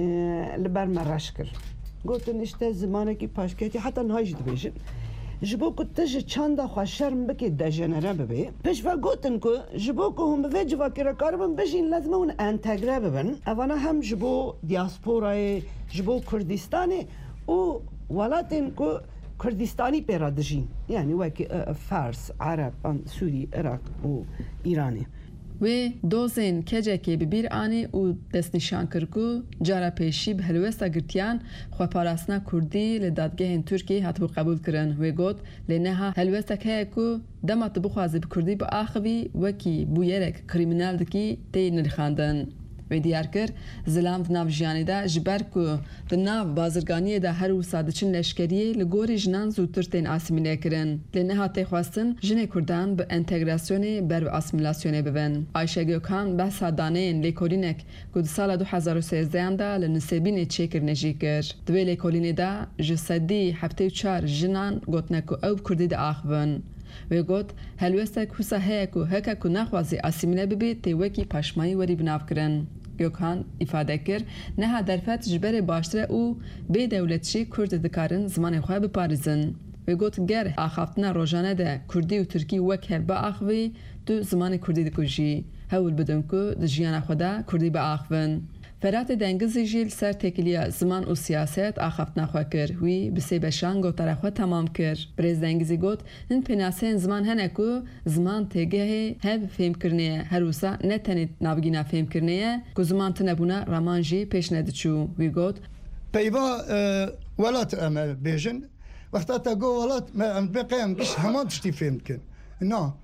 لبر مرش کر گوتن اشته زمانه کی پاشکتی حتی نهایش دبیجن جبو کو تج چند خو شرم بکی دژنره ببی پیش و گوتن کو جبو کو هم به جوا کرا کاربن بشین لازم اون انتگره ببن اوانا هم جبو دیاسپورای جبو کردستانی و ولاتن کو کردستانی پیرادجین یعنی وکی فارس، عرب، سوری، عراق و ایرانی و دوزین کجا که ببیر آنی و دست نشان کرکو جارا پیشی به هلوستا گرتیان خو پاراسنا کردی لدادگاه ترکیه هاتبو قبول کرن و گوت لنها هلوستا که کو دمات بخوازی بکردی با آخوی وکی بویرک کریمینال دکی تی نرخاندن و دیار کر زلام دناو جیانی دا جبر کو دناو بازرگانی دا هر وسادچن لشکریه لگوری جنان زودتر تین آسیمیله کرن لنها تی خواستن جن کردان به انتگراسیون بر و آسیمیلاسیون ببن. عایشه گوکان بحث دانین لیکولینک که سال 2013 دا لنسبین چیکر نجی کر دوی لیکولین دا جسدی هفته و 4 جنان گوتنکو او کردی دا آخون و گوت هلوستک حسا هیکو هکا نخوازی آسیمیله ببی تی وکی پشمایی وری بناف کرن. گوکان ifade کر نه درفت جبر باشتره او به دولتچی کرد دکارن زمان خواه بپارزن و گوت گر آخافتنا روزانه ده کردی و ترکی وک هر با آخوی تو زمان کردی دکوژی هول بدون که دجیان خدا کردی با آخون فرات دنگزی جیل سر تکلیه زمان و سیاست آخافتنا خواه کر وی بسی بشان گوتاره خواه تمام کر بریز دنگزی گوت هن پناسین زمان هنکو زمان تگه هب فهم کرنه هر وسا نتنی نابگینا فهم کرنه که زمان تنبونا رامانجی پیش ندچو وی گوت پیوا ولات امل بیجن وقتا تا گو ولات ام بقیم بش همان تشتی فهم کن نه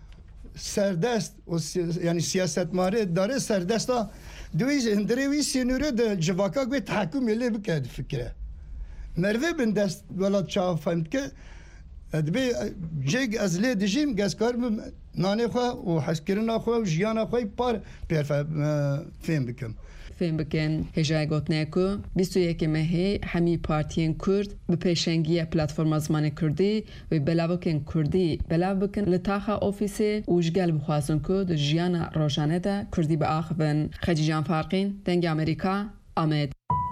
سردست یعنی سیاست ماره داره سردستا دویز اندروی سینوره ده جواکا گوی تحکم یلی بکرد فکره مروه بین دست ولاد چاو فهمد که دبی جگ از لی دجیم گزکار نانه خواه و حسکرنا خواه و جیانا خواه پار پیر فهم بکم فهم بکن هجای گوتنه که 21 مهی همی پارتین کرد به پیشنگی پلتفرم زمان کردی و بلاو کن کردی بلاو بکن لطاقه اوفیسی اوشگل بخوازن که در جیان روزانه ده کردی به آخوان خجی جان فارقین دنگ امریکا آمد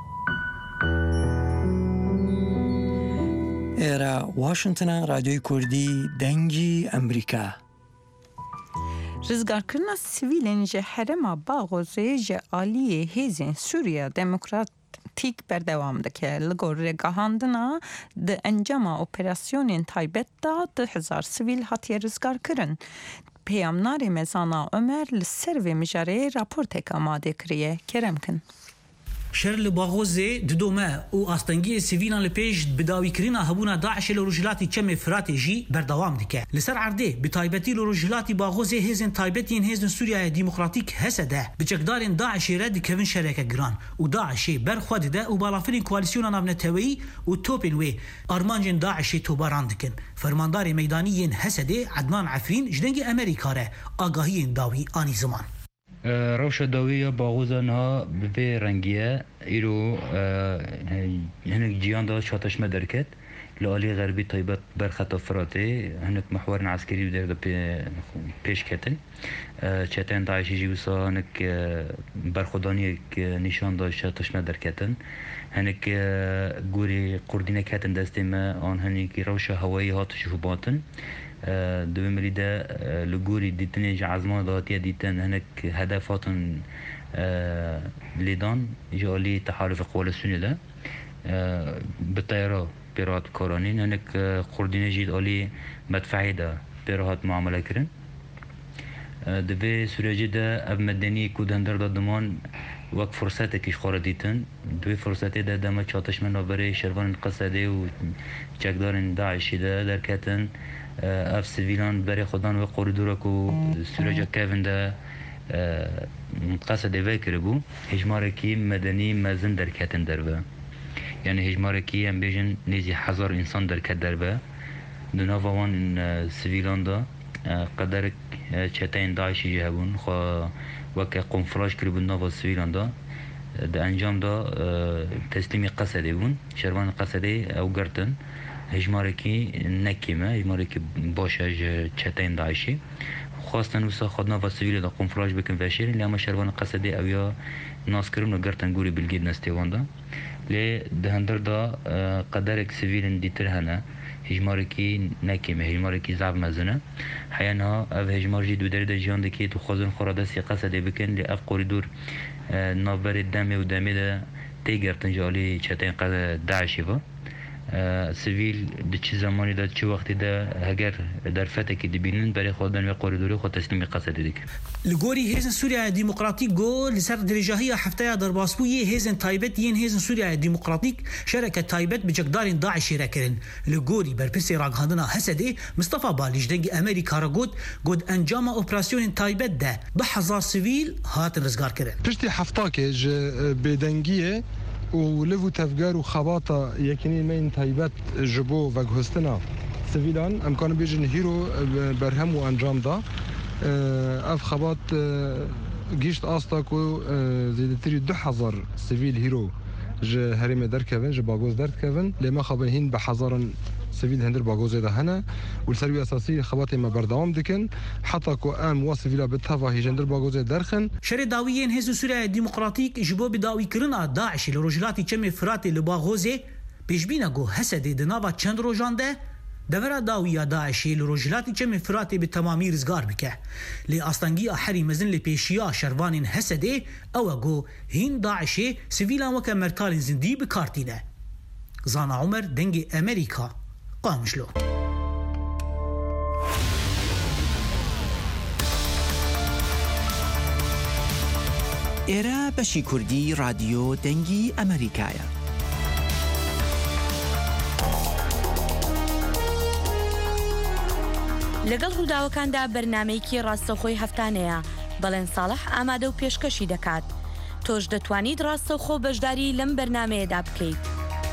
ایرا واشنطن رادیوی کردی دنگی امریکا رزگارکردنا سیویلین جه حرما باغوزه جه آلیه هیزین سوریا دموکراتیک بردوام دکه لگور رگاهاندنا ده انجام اپراسیونین تایبت دا 1000 سیویل هاتی رزگار کرن. پیامنار مزانا عمر لسر و مجاره راپورتک آماده کریه کرم کن. شر لباغوزه ددومه او آستنگی سیویلان لپیش بداوی کرینا هبونا داعش لروجلاتی چم فرات جی بردوام دکه لسر عرده بتایبتی لروجلاتی باغوزه هزن تایبتین هزن سوریا دموکراتیک هسده بچکدارین داعش رد کوین شرکه گران و داعش برخواد ده و بالافرین کوالسیون نافنتوی و توپن و ارمانجن داعش تو باراندکن فرماندار میدانی هسده عدنان عفرین جدنگ امریکا ره آگاهی داوی آنی زمان روش داویه باغوزانها به رنگیه ایرو هنک جیان داد شاتش مدرکت لعالی غربی طیبت برخط فراته هنک محور عسکری در پیش کتن چتن داعشی جیوسا هنک برخودانی نشان داد شاتش مدرکتن هنک گوری قردینه کتن دستیم آن هنکی روش هوایی هاتش باتن دوی مریده لگوری دیتنی عزمان دهاتیه دیتن هنک هدفاتن لیدان جالی تحالف قوال سنی ده بطیره پیرات کارانین هنک قردینه جید آلی مدفعی ده پیرات معامله کرن دوی سوریجی ده اب مدنی کودندر دادمان وقت فرصت کش خورا دیتن دوی فرصتی ده دم چاتش من برای شروان قصده و چکدارن داعشی ده درکتن اف سیویلان برای خودان و قریدورا کو سوریجا کهون ده قصده وی کربو هجماره کی مدنی مزن درکتن دربه یعنی هجماره کی هم بیجن نیزی 1000 انسان درکت دربه دناوان سیویلان ده قدر چتاین داعشی جهبون خو وقت قنفلاش کربون ناو سویلان دا ده انجام دا تسلیمی قصده بون شروان قصده او گرتن هجماره کی نکیمه هجماره کی باشه چتاین داعشی خواستن وسا خود ناو سویل دا قنفلاش بکن وشیرین لی اما شروان قصده او یا ناس کرون و گرتن گوری بلگید نستیوان دا لی دهندر دا قدر اک سویلن دیتر هنه هجماره کی نکیمه هجماره کی زعب مزنه حیانها او هجمار جی دو داری دا جیان دکی تو خوزن خوراده سی قصده بکن لی اف قوریدور نابر دمه و دمه دا تیگرتن جالی چتین قد داعشی با سویل ده چه زمانی دا چه وقتی دا اگر در فتح که دبینن برای خودن و قوریدوری خود تسلیم قصده دیکن لگوری هیزن سوریا ديمقراطيك جو لسر درجاهية حفتايا درباسبوية هيزن تايبت ين هيزن سوريا ديمقراطيك شركة تايبت بجقدارين داعش راكرن لگوری برپرسی راگهاندنا حسده مصطفى باليش دنگ امريكا را گود انجام اوپراسيون تايبت ده 10,000 سويل هاتن رزگار کرن پشتی حفتاکه بدنگیه و لفو تفجار و خباطة يكنين من تايبت جبو وجهستنا سويلان امكان بيجن هيرو برهم وانجام دا اف خبات گیشت آستاک و زیدتری 2000 سویل هیرو جه هرم در کهون جه باگوز در کهون لما خبن هین به هزاران سویل هندر باگوز ده هنه و السروی اساسی خبات ما بردوام دکن حتی کو ام واسویلا بتفا هیجندر باگوز درخن شر داویین هزو سوریا ديمقراطيك جبو بداوی کرنا داعش لروجلاتی چم فرات لباغوزه بيجبينا گو حسد دناوا چند روجانده دورا داویا داعشی لروجلاتی چم فراتی به تمامی رزگار بکه لی آستانگی احری مزن لپیشیا شروانین حسده او گو هین داعشی سویلان وکا مرکال زندی بکارتینه زانا عمر دنگ امریکا قامشلو ایرا بشی کردی رادیو دنگی امریکایا لەگەڵ ڕووداوەکاندا بەرنامەیەکی ڕاستەوخۆی هەفتانەیە بەڵێن ساڵح ئامادە و پێشکەشی دەکات تۆش دەتوانیت ڕاستەوخۆ بەشداری لەم بەرنامەیەدا بکەیت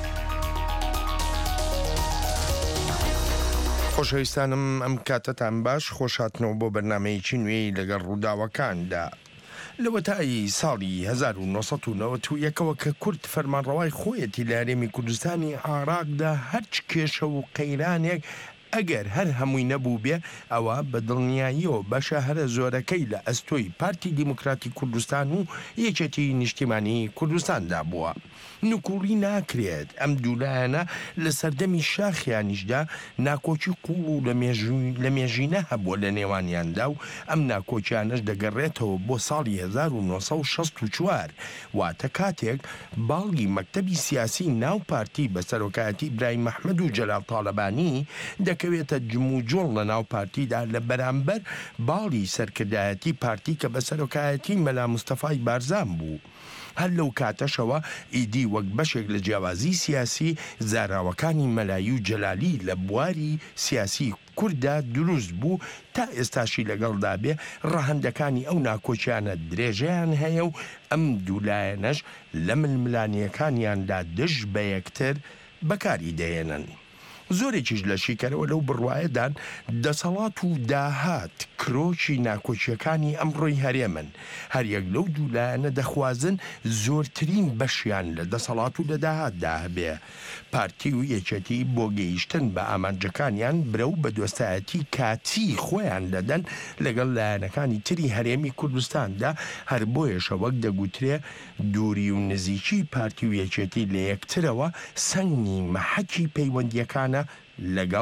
خۆشەویستانم ئەم کاتتان باش خۆشهاتنەوە بۆ بەرنامەیەکی نوێی لەگەڵ ڕووداوەکاندا لەوە تایی ساڵی 1990ەوە کە کورد فەرمانڕەوای خۆیەتی لە هەرێمی کوردستانی عێراقدا هەرچ کێشە و قەیرانێک ئەگەر هەر هەمووی نەبوو بێ ئەوە بە دڵنیاییەوە بەشە هەرە زۆرەکەی لە ئەستۆی پارتی دیموکراتی کوردستان و یەکێتی نیشتیمانی کوردستاندا بووە. نکوڕی ناکرێت ئەم دوولایەنە لە سەردەمی شاخیانیشدا ناکۆچی قوڵ و لە مێژینە هەبووە لە نێوانیاندا و ئەم ناکۆچیانەش دەگەڕێتەوە بۆ ساڵی 1964 واتە کاتێک باڵگی مەکتەبی سیاسی ناو پارتی بە سەرۆکایەتی ئیبراهیم مەحمەد و جەلال تاڵەبانی دەکەوێتە جم و جۆڵ لە ناو پارتیدا لە بەرامبەر باڵی سەرکردایەتی پارتی کە بە سەرۆکایەتی مەلا مستەفای بارزان بوو. هەر لەو کاتەشەوە ئیدی وەک بەشێک لە جیاوازی سیاسی زاراوەکانی مەلایی و جەلالی لە بواری سیاسی کووردا دروست بوو تا ئێستاشی لەگەڵدا بێ ڕەهەندەکانی ئەو ناکۆچیانە درێژەیان هەیە و ئەم دوولایەنەش لە ململانیەکانیاندا دژ بە یەکتر بەکاری دەهێنن. زۆرێکیش لە شیکەرەوە لەو بڕوایەدان دەسەڵات و داهات کرۆکی ناکۆچیەکانی ئەمڕۆی هەرێمن هەر یەک لەو دوولایەنە دەخوازن زۆرترین بەشیان لە دەسەڵات و لە داهاتدا هەبێ. پارتی و یەکێتی بۆ گەیشتن بە ئامانجەکانیان برە و بە دۆستایەتی کاتی خۆیان دەدەن لەگەڵ لایەنەکانی تری هەرێمی کوردستاندا هەر بۆیەشە وەک دەگوترێ دووری و نزیکی پارتی و یەکێتی لە یەکترەوە سەنگی مەحەکی پەیوەندیەکانە لەگەڵ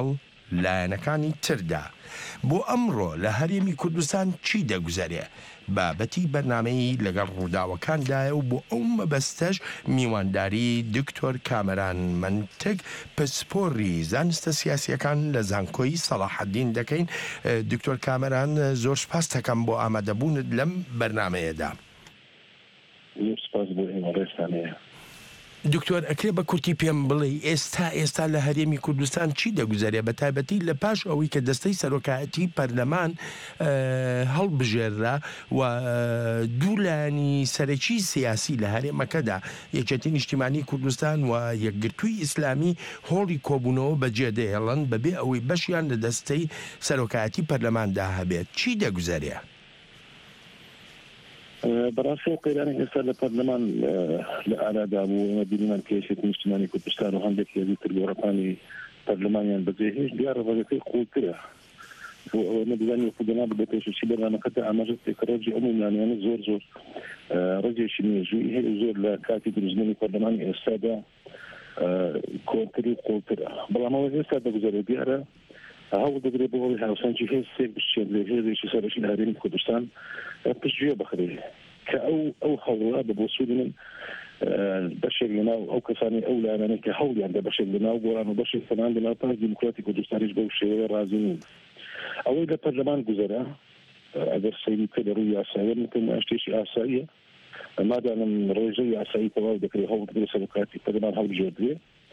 لایەنەکانی تردا بۆ ئەمڕۆ لە هەرێمی کوردستان چی دەگوزارێ بابەتی بەرنامەی لەگەڵ ڕووداوەکاندایە و بۆ ئەو مەبەستەش میوانداری دکتۆر کامەران منتگ پسپۆڕی زانستە سیاسیەکان لە زانکۆی سەلاحەدین دەکەین. دکتۆر کامەران زۆر سپاس دەکەم بۆ ئامادەبوونت لەم بەرنامەیەدا. سپاس بۆ ئێمەڕێستانەیە. دکتۆر ئەکرێ بە کورتی پێم بڵێ ئێستا لە هەرێمی کوردستان چی دەگوزارێ بە تایبەتی لە پاش ئەوەی کە دەستەی سەرۆکایەتی پەرلەمان هەڵبژێررا و دوولانی سەرەکی سیاسی لە هەرێمەکەدا یەکێتی نیشتیمانی کوردستان و یەکگرتووی ئیسلامی هۆڵی کۆبوونەوە بەجێ دەهێڵن بەبێ ئەوەی بەشیان لە دەستەی سەرۆکایەتی پەرلەماندا هەبێت چی دەگوزارێ؟ بەڕاستی قەیرانی ئێستا لە پەرلەمان لە ئارادا بوو ئێمە بینیمان کێشێت نیشتیمانی کوردستان و هەندێک یەکتر گۆڕەپانی پەرلەمانیان بەجێهێشت دیارە ڕێگەکەی قوڵترە بۆ ئەوە نەبزانانی خودنا بە پێشوشی بەرنامەکەدا ئاماژە تێکڕێجی ئەو میلانیانە زۆر ڕێجێکی مێژووی هەیە زۆر لە کاتی دروستبوونی پەرلەمانی ئێستادا کۆنتری قوڵترە بەڵام ئەوە ئێستا دەگوزارێت دیارە هەوڵ دەگرێت بۆ ئەوەی هاوسەنگی هێز سێک بشتێت لە هێزێکی سەرەکی لە هەرێمی کوردستان پشتگوێ بخرێ کە ئەو هەوڵا بە بۆ سوودی من بەشێک لەناو ئەو کەسانی ئەو لایەنانەی کە هەوڵیان دە بەشێک لەناو گۆڕان و بەشێک فەرمان لەناو پاس دیموکراتی کوردستانیش بەو شێوەیە ڕازی نین ئەوەی لە پەرلەمان گوزەرا ئەگەر سەیری کە لە ڕووی یاساییە بکەن شتێکی ئاساییە مادامم ڕێژەی یاسایی تەواو دەکرێت هەوڵ بدرێت سەرۆکاتی پەرلەمان هەڵبژێردرێ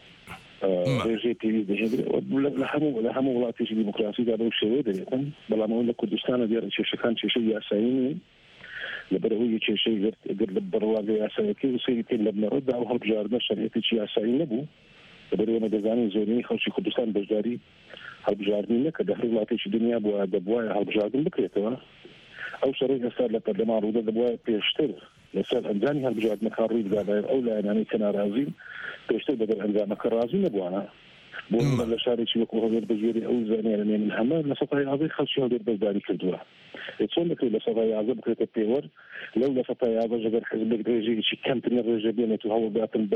ڕێژەی پێویست دەهێنرێت لە هەموو وڵاتێکی دیموکراسیدا بەو شێوەیە دەرێتن بەڵام ئەوە لە کوردستانە دیارە کێشەکان کێشەی یاسایی نین لەبەرەوەی کێشەی گرت لە بڕواگە یاسایەکەی و سەیری پێ لە بنەڕەتدا و هەڵبژاردنە شەریعەتێکی یاسایی نەبوو لەبەرەوە دەزانین زۆرینەی خەڵکی کوردستان بەشداری هەڵبژاردنی نەکە لە هەر وڵاتێکی دنیا بووە دەبوایە هەڵبژاردن بکرێتەوە ئەو شەڕی ئێستا لە پەرلەمان ڕوودا دەبوایە پێشتر لەسەر ئەنجامی هەڵبژاردنەکە ڕووی بدادایە ئەو لایەنانەی کە ناڕازین پێشتر بەدەر ئەنجامەکە ڕازی نەبووانە بۆ لە شارێکی وەکو هەولێر بەژێری ئەو زانیارە من هەمە لە سەتای ئازای خەڵکی هەولێر بەشداری کردووە چۆن دەکرێت لە سەتای ئازا بکرێتە پێوەر لەو لە سەتای ئازا ژەگەر حزبێک ڕێژەیەکی کەمترین ڕێژە بێنێت و هەوڵداتن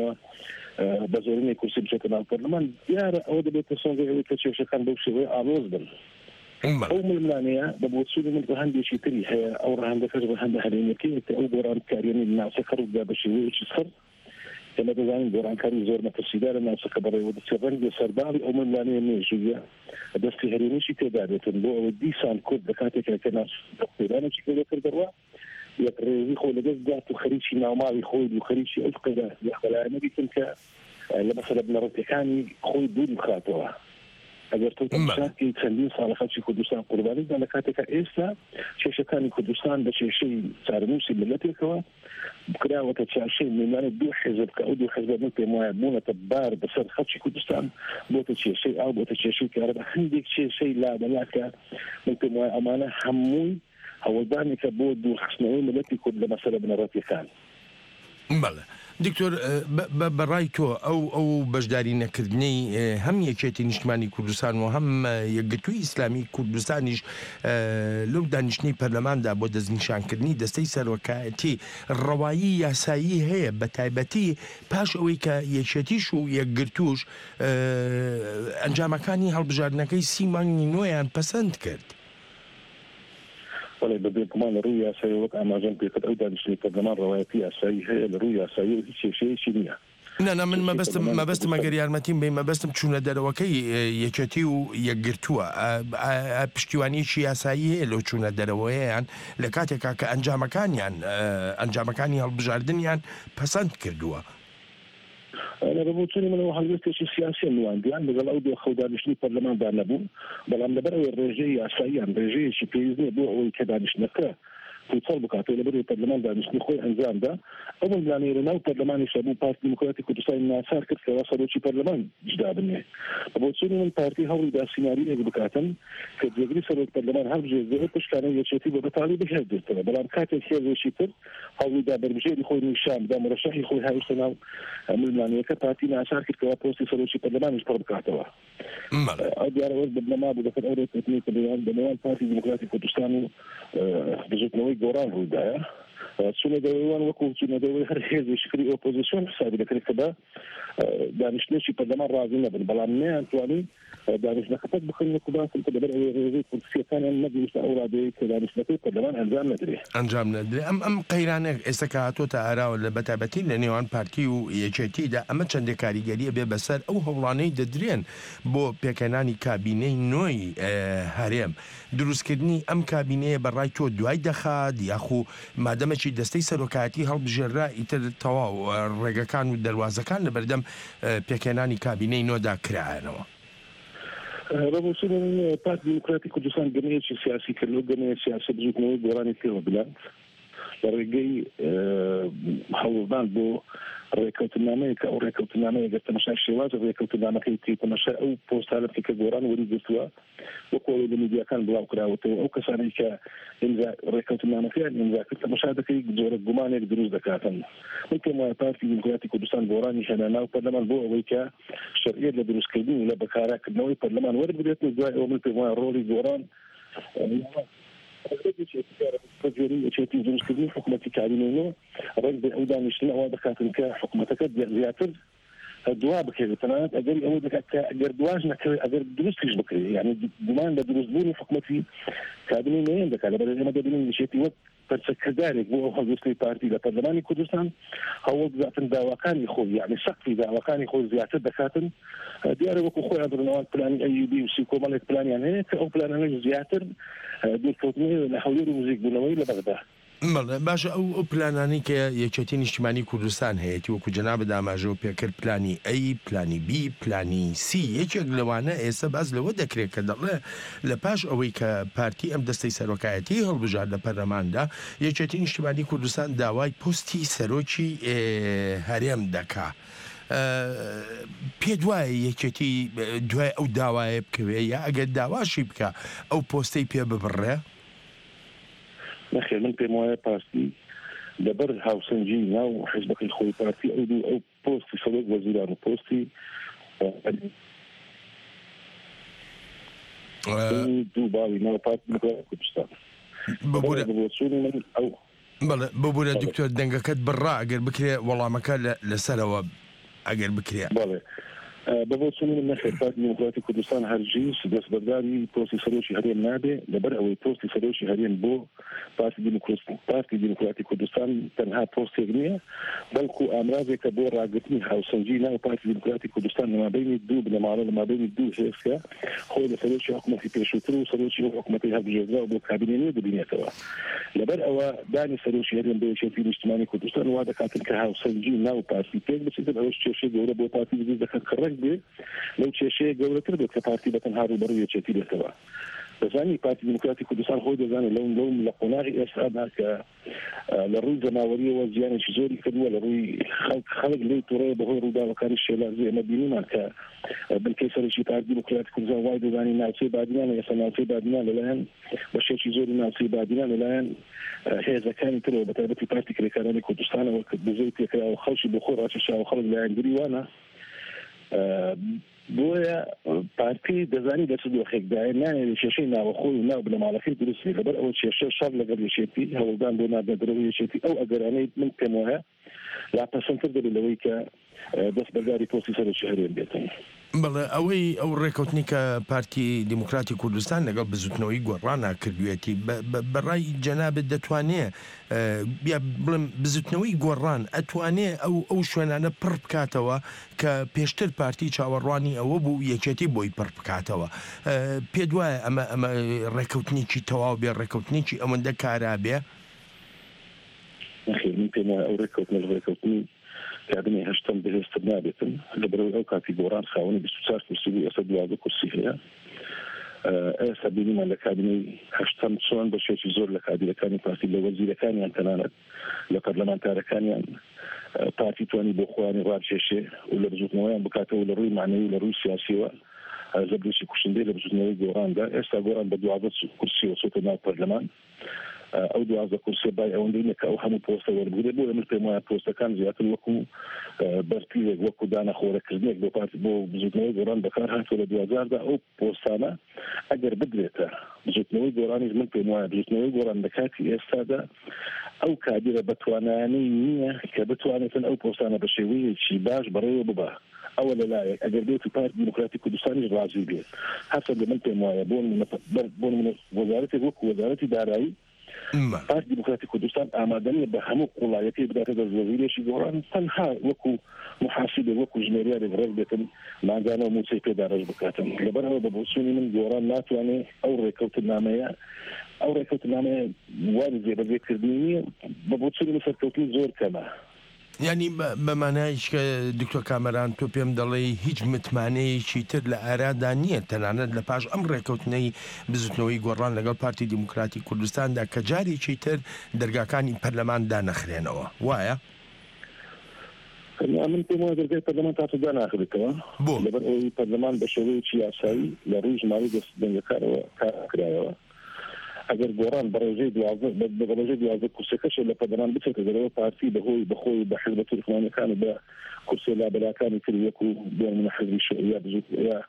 بە زۆرینەی کورسی بچێتە ناو پەرلەمان دیارە ئەوە دەبێتە سۆنگەی ئەوەی کە کێشەکان بەو شێوەیە ئاڵۆز بن ئەو ملمانەیە بە بۆ سوودی من بە هەندێکی تری هەیە ئەو ڕەهەندەکەش بە هەندە هەرێمیەکەی کە ئەو گۆڕانکاریانی ناوچەکە ڕوودا بە شێوەیەکی سەر ئێمە دەزانین گۆڕانکاری زۆر مەترسیدارە ناوچەکە بەڕێوە دەچێڕەنگە سەرداری ئەو ملمانەیە مێژوویە دەستی هەرێمیشی تێدا بێتن بۆ ئەوە دیسان کورد لە کاتێکە کە ناوچەکەیانێکی پێدا کردەوە یەک ڕێزی خۆ لەدەست دات و خەریکی ناوماڵی خۆی و خەریکی ئەو قەدا یەخبەلایەنە بیتن کە لە مەسەلە بنەڕەتیەکانی خۆی دوور بخاتەوە ئەگەر تۆ شاکی چەندین ساڵە خەڵکی کوردستان قوربانیدا لە کاتێکە ئێستا کێشەکانی کوردستان بە کێشەی چارەنووسی ملەتێکەوە بکراوەتە چاشەی میلانە دوو حیزب کە ئەو دوو حیزب من پێم وایە بوونەتە بار بەسەر خەڵکی کوردستان بۆتە کێشەی ئاو بۆتە کێشەی کارەبا هەندێک کێشەی لادەلاکە من پێم وایە ئەمانە هەمووی هەوڵدانێکە بۆ دوورخستنەوەی ملەتی کورد لە مەسەلە بنەڕەتیەکان. بەڵێ دکتۆر بەڕای تۆ ئەو بەشداری نەکردنەی هەم یەکێتی نیشتیمانی کوردستان و هەم یەکگرتووی ئیسلامی کوردستانیش لەو دانیشتنی پەرلەماندا بۆ دەستنیشانکردنی دەستەی سەرۆکایەتی ڕەوایی یاسایی هەیە بە تایبەتی پاش ئەوەی کە یەکێتیش و یەکگرتووش ئەنجامەکانی هەڵبژاردنەکەی سیمانی نوێیان پەسەند کرد. ولی بەبێکمان لە ڕووی یاسایی وەک ئاماژەم پێکرد ئەو دانیشتنی پەرلەمان ڕەوایەتی یاسایی هەیە لە ڕووی یاسایی و هیچ کێشەیەکی نییە. نه من مەبەستم ئەگەر یارمەتیم بێ مەبەستم چوونە دەرەوەکەی یەکێتی و یەکگرتووە پشتیوانیەکی یاسایی هەیە لەو چوونە دەرەوەیان لە کاتێکا کە ئەنجامەکانی هەڵبژاردنیان پەسەند کردووە. لە ڕبوتنی منەوە هەڵوێستێکی سیاسی نواندیان لەگەڵ ئەو دۆ خەودانیشتنی پەرلەماندا نەبوو بەڵام لەبەر ئەوەی ڕێژەی یاساییان ڕێژەیەکی پێویست نییە بۆ ئەوەی کە دانیشتنەکە فوتسال بکاتەوە لەبەر پەرلەمان دانیشتنی خۆی ئەنجامدا ئەو ملانەیە لە ناو پەرلەمانی شەبوو پارتی دیموکراتی کوردستانی ناچار کرد کە سەرۆکی پەرلەمان جدا بنێ بۆچوونی من پارتی هەوڵیدا سیناریۆیەک بکاتن کە جێگری سەرۆک پەرلەمان هەڵبژێردرێت پشتانە یەکێتی بە بەتاڵی بهێردرێتەوە بەڵام کاتێک هێزێکی تر هەوڵیدا بەربژێری خۆی نیشان بدا مەرەشەحی خۆی هاویشتە ناو ملمانەیەکە پارتی ناچار کرد کەوا پۆستی سەرۆکی پەرلەمانیش پڕ بکاتەوە ئەو دیارەوە بنەما بوو لەسەر ئەو ڕێککەوتنی کە بەنێوان پارتی دیموکراتی کوردستان و بژێتنەوەی گۆڕان ڕوودایە سونەدەوەیان وەکو سونەدەوەی هەر هێزی شکری ئۆپۆزیسیۆن حسابی دەکرێت کە بە دانیشتێکی پەرلەمان ڕازی نەبن بەڵام نەیانتوانی دانیشتەکەت بخن وەکو باسم کە دەبەر ڕێزەی کورسیەکانیان نەگەیشتە ئەو ڕادەیە کە دانیشتەکەی پەرلەمان ئەنجام نەدرێت. ئەم قەیرانە ئێستا کە هاتۆتە ئاراوە لە بەتابەتی لە نێوان پارتی و یەکێتیدا ئەمە چەندێک کاریگەریە بێ بەسەر ئەو هەوڵانەی دەدرێن بۆ پێکەنانی کابینەی نوۆی هەرێم. دروستکردنی ئەم کابینەیە بەڕای تۆ دوای دەخات یاخو مادەمەکی دەستەی سەرۆکایەتی هەڵبژێرا ئیتر تەواو ڕێگەکان و دەواازەکان لە بەردەم پێکەنانی کابینەی نۆدا کرایەنەوە. ڕەبووسن پارتی دیموکراتی کوردستان گەمەیەکی سیاسی کردو گەمەیە سیاسی بزوتنەوەی گۆڕانی پێوە بلان لە ڕێگەی هەوڵدان بۆ ڕێکەوتنامەیە کە ئەو ڕێکەوتنامەیە گەر تەماشای شێوازە ڕێکەوتنامەکەی تی تەماشا ئەو پۆستە لە پێکە گۆڕان وەری گرتووە وەکو لە میدیاکان بڵاو کراوەتەوە ئەو کەسانەی کە ڕێکەوتنامەکەیان ئیمزا کرد تەماشا دەکەی جۆرە گومانێک دروست دەکاتن. من پێم وایە پارتی دیموکراتی کوردستان گۆڕانی هێنا ناو پەرلەمان بۆ ئەوەی کە شەرعیەت لە دروستکردنی لە بەکارکردنەوەی پەرلەمان وەربگرێت و دوای ئەوە من پێم وایە ڕۆڵی گۆڕان چێتی دروستکردنی حکوومەتی کابینەوە ڕێک بە ئەو دانیشتن ئەوە دەکاتن کە حکوومەتەکە زیاتر دوا بکرێت تەنانەت ئەگەر ئەوە دەکات کە ئەگەر دواش نەکەوێت ئەگەر دروستیش بکرێت یعنی گومان لە دروستبوونی حکوومەتی کابینەی نوێن دەکات لەبەر ئێمە دەبینین چێتی وەک پەرچەکردارێک بۆ ئەو هەڵوێستەی پارتی لە پەرلەمانی کوردستان هەوڵ بداتن داواکانی خۆی یعنی سەقفی داواکانی خۆی زیاتر دەکاتن دیارە وەکو خۆیان درنەوە پلانی ئەیوبی و سی کۆمەڵێک پلانیان هەیە کە ئەو پلانانەی زیاتر دوورکەوتنی لە هەولێر و نزیک بوونەوەی لە بەغدا. باشە ئەو پلانانی کە یەکێتی نیشتیمانی کوردستان هەیەی وەکو جەناب داماژەوە پێکرد پلانی ئەی پلانی بی پلانی سی یەکێک لەوانە ئێستا باز لەوە دەکرێت کە دەڵێ لە پاش ئەوەی کە پارتی ئەم دەستەی سەرۆکایەتی هەڵبژار لە پەرلەماندا یەکێتی نیشتیمانی کوردستان داوای پۆستی سەرۆکی هەرێم دەکا. پێ دوایە یەکێتی دوای ئەو داوایە بکەوێ یا ئەگەر داواشی بکە ئەو پۆستەی پێ ببڕێ؟ نەخێر من پێم وایە پارتی لەبەر هاوسەنجی ناو حیزبەکەی خۆی پارتی ئەو پۆستی سەرۆک وەزیران و پۆستی دوو باوی ناو پارتی دیموکراتی کوردستان ببوورە دکتۆر دەنگەکەت بڕا ئەگەر بکرێ وەڵامەکە لەسەرەوە ئەگەر بکرێ بەبۆ چنین نەخێر پارتی دیموکراتی کوردستان هەرگیز دەستبەرداری پۆستی سەرۆکی هەرێم نابێ لەبەر ئەوەی پۆستی سەرۆکی هەرێم بۆ پارتی دیموکراتی کوردستان تەنها پۆستێک نییە بەڵکو ئامرازێکە بۆ ڕاگرتنی هاوسەنجی ناو پارتی دیموکراتی کوردستان لەمابەینی دوو بنەماڵە لەمابەینی دوو هێزکە خۆی لە سەرۆکی حکوومەتی پێشووتر و سەرۆکی حکوومەتی هەڵبژێردرا بۆ کابینێ دەبینێتەوە لەبەر ئەوە دانی سەرۆکی هەرێم بۆ یەکێتی نیشتیمانی کوردستان وا دەکاتن کە هاوسەنجی ناو پارتی پێک بچێتن ئەوەش کێشەی گەورە بۆ پارتی دروست دەکات کە ڕێک بێ لەو کێشەیە گەورەتر بێت کە پارتی بەتەنها ڕوبەڕووی یەکێتی بێتەوە. دەزانی پارتی دیموکراتی کوردستان خۆی دەزانێت لەوم لە قۆناغی ئێستادا کە لە ڕووی جەماوەریەوە زیانێکی زۆری کردووە لە ڕووی خەڵک لێی تووڕەیە بەهۆی ڕووداوەکانی شێلازی ئەمە بینیمان کە بنکەی سەرۆکی پارتی دیموکراتی کوردستان وای دەزانی ناوچەی بادینان ئێستا ناوچەی بادینان لەلایەن بەشێکی زۆری ناوچەی بادینان لەلایەن هێزەکانی ترەوە بەتایبەتی پارتی کرێکارانی کوردستانەوە کە بزەی پێکرا و خەڵکی بۆ خۆی ڕاکێشا و خەڵک لایەنگری وانە بۆیە پارتی دەزانی دەچ دۆخێکدایە نانێت کێشەی ناوەخۆی و ناو بنەماڵەکەی دروستی لەبەر ئەوە کێشە شەڕ لەگەڵ یەکێتی هەوڵدان بۆ نادەدرەوە یەکێتی ئەو ئەگەرانەی من پێم وایە لاپەسەندتر دەبێت لەوەی کە دەستبەرداری پۆستی سەرۆکی هەرێم بێتن. بەڵێ ئەوەی ئەو ڕێکەوتنی کە پارتی دیموکراتی کوردستان لەگەڵ بزوتنەوەی گۆڕانە کردوێتی بەڕای جەنابێت دەتوانێت بیا بڵم بزوتنەوەی گۆڕان ئەتوانێ ئەو شوێنانە پڕ بکاتەوە کە پێشتر پارتی چاوەڕوانی ئەوە بوو یەکێتی بۆی پڕ بکاتەوە. پێ دوایە ئەمە ڕێکەوتنیی تەواو بێ ڕێکەوتنیی ئەوەندە کارا بێ؟ نەخێر پێم ئەو ڕێکەوتنی کابینەی هەشتم بەهێزتر نابێتن لەبەرەوەی ئەو کاتی گۆڕان خاوەنی 24 کورسی بوو ئێستا 12 کورسی هەیە. ئێستا بینیمان لە کابینەی هەشتم چۆن بەشێکی زۆر لە کابینەکانی پارتی لە وەزیرەکانیان تەنانەت لە پەرلەمانتارەکانیان پارتی توانی بۆ خۆیانی ڕابکێشێ و لە بزوتنەوەیان بکاتەوە لە ڕووی معنەوی لە ڕووی سیاسیەوە زەبرێکی کوشندەی لە بزوتنەوەی گۆڕاندا. ئێستا گۆڕان بە 12 کورسی وەچۆتە ناو پەرلەمان ئەو 12 کورسی بای ئەوەندەی کە ئەو هەموو پۆستە وەربگرێت بۆ من پێم وایە پۆستەکان زیاتر وەکو بەرپیرێک وەکو دانەخۆرەکردنێک بۆ پارتی بۆ بزوتنەوەی گۆڕان بەکار هاتووە لە 2000دا ئەو پۆستانە ئەگەر بدرێتە بزوتنەوەی گۆڕانی من پێم وایە بزوتنەوەی گۆڕان لە کاتی ئێستادا ئەو کادرە بەتوانانەی نییە کە بتوانێتن ئەو پۆستانە بە شێوەیەکی باش بەڕێوە ببە ئەوە لەلایەک ئەگەر بێت و پارتی دیموکراتی کوردستانیش ڕازی بێت هەرچە من پێم وایە بۆ وەزارەتێک وەکو وەزارەتی دارایی پارتی دیموکراتی کوردستان ئامادەنیە بە هەموو قوڵایەتی بداتە دەست وەزیرێکی گۆڕان تەنها وەکو محاسبێ وەکو ژمێریارێک ڕێک بێتن ماگانەوە موچەی پێدا ڕێژ بکاتن لەبەرەوە بە بۆچوونی من گۆڕان ناتوانێت ئەو ڕێکەوتنامەیە ئەو ڕێکەوتنامەیە واری جێبەجێکردنی نیە بە بۆچوونی سەرکەوتنی زۆر کەمە ینی بەمانایش کە دکتۆر کامەران تۆ پێم دەڵێ هیچ متمانەیەکی تر لە ئارادا نییە تەنانەت لە پاش ئەم ڕێکەوتنەی بزوتنەوەی گۆڕان لەگەڵ پارتی دیموکراتی کوردستاندا کە جارێکی تر دەرگاکانی پەرلەمان دانەخرێنەوە وایە؟ من پێم وایە دەرگای پەرلەمان تاتە داناخرێتەوە لەبەر ئەوەی پەرلەمان بە شێوەیەکی یاسایی لە ڕووی ژماری دەستبەندەکارەوە کارکرایەوە ئەگەر گۆڕان بە ڕێژەی دوازدە کورسەکەشە لە پەرلەمان بچێتە دەرەوە پارتی بەخۆی بە حزب تورکمانەکان و بە کورسە لابەلاکانی تر وەکو بۆ حزبی شوعیە یا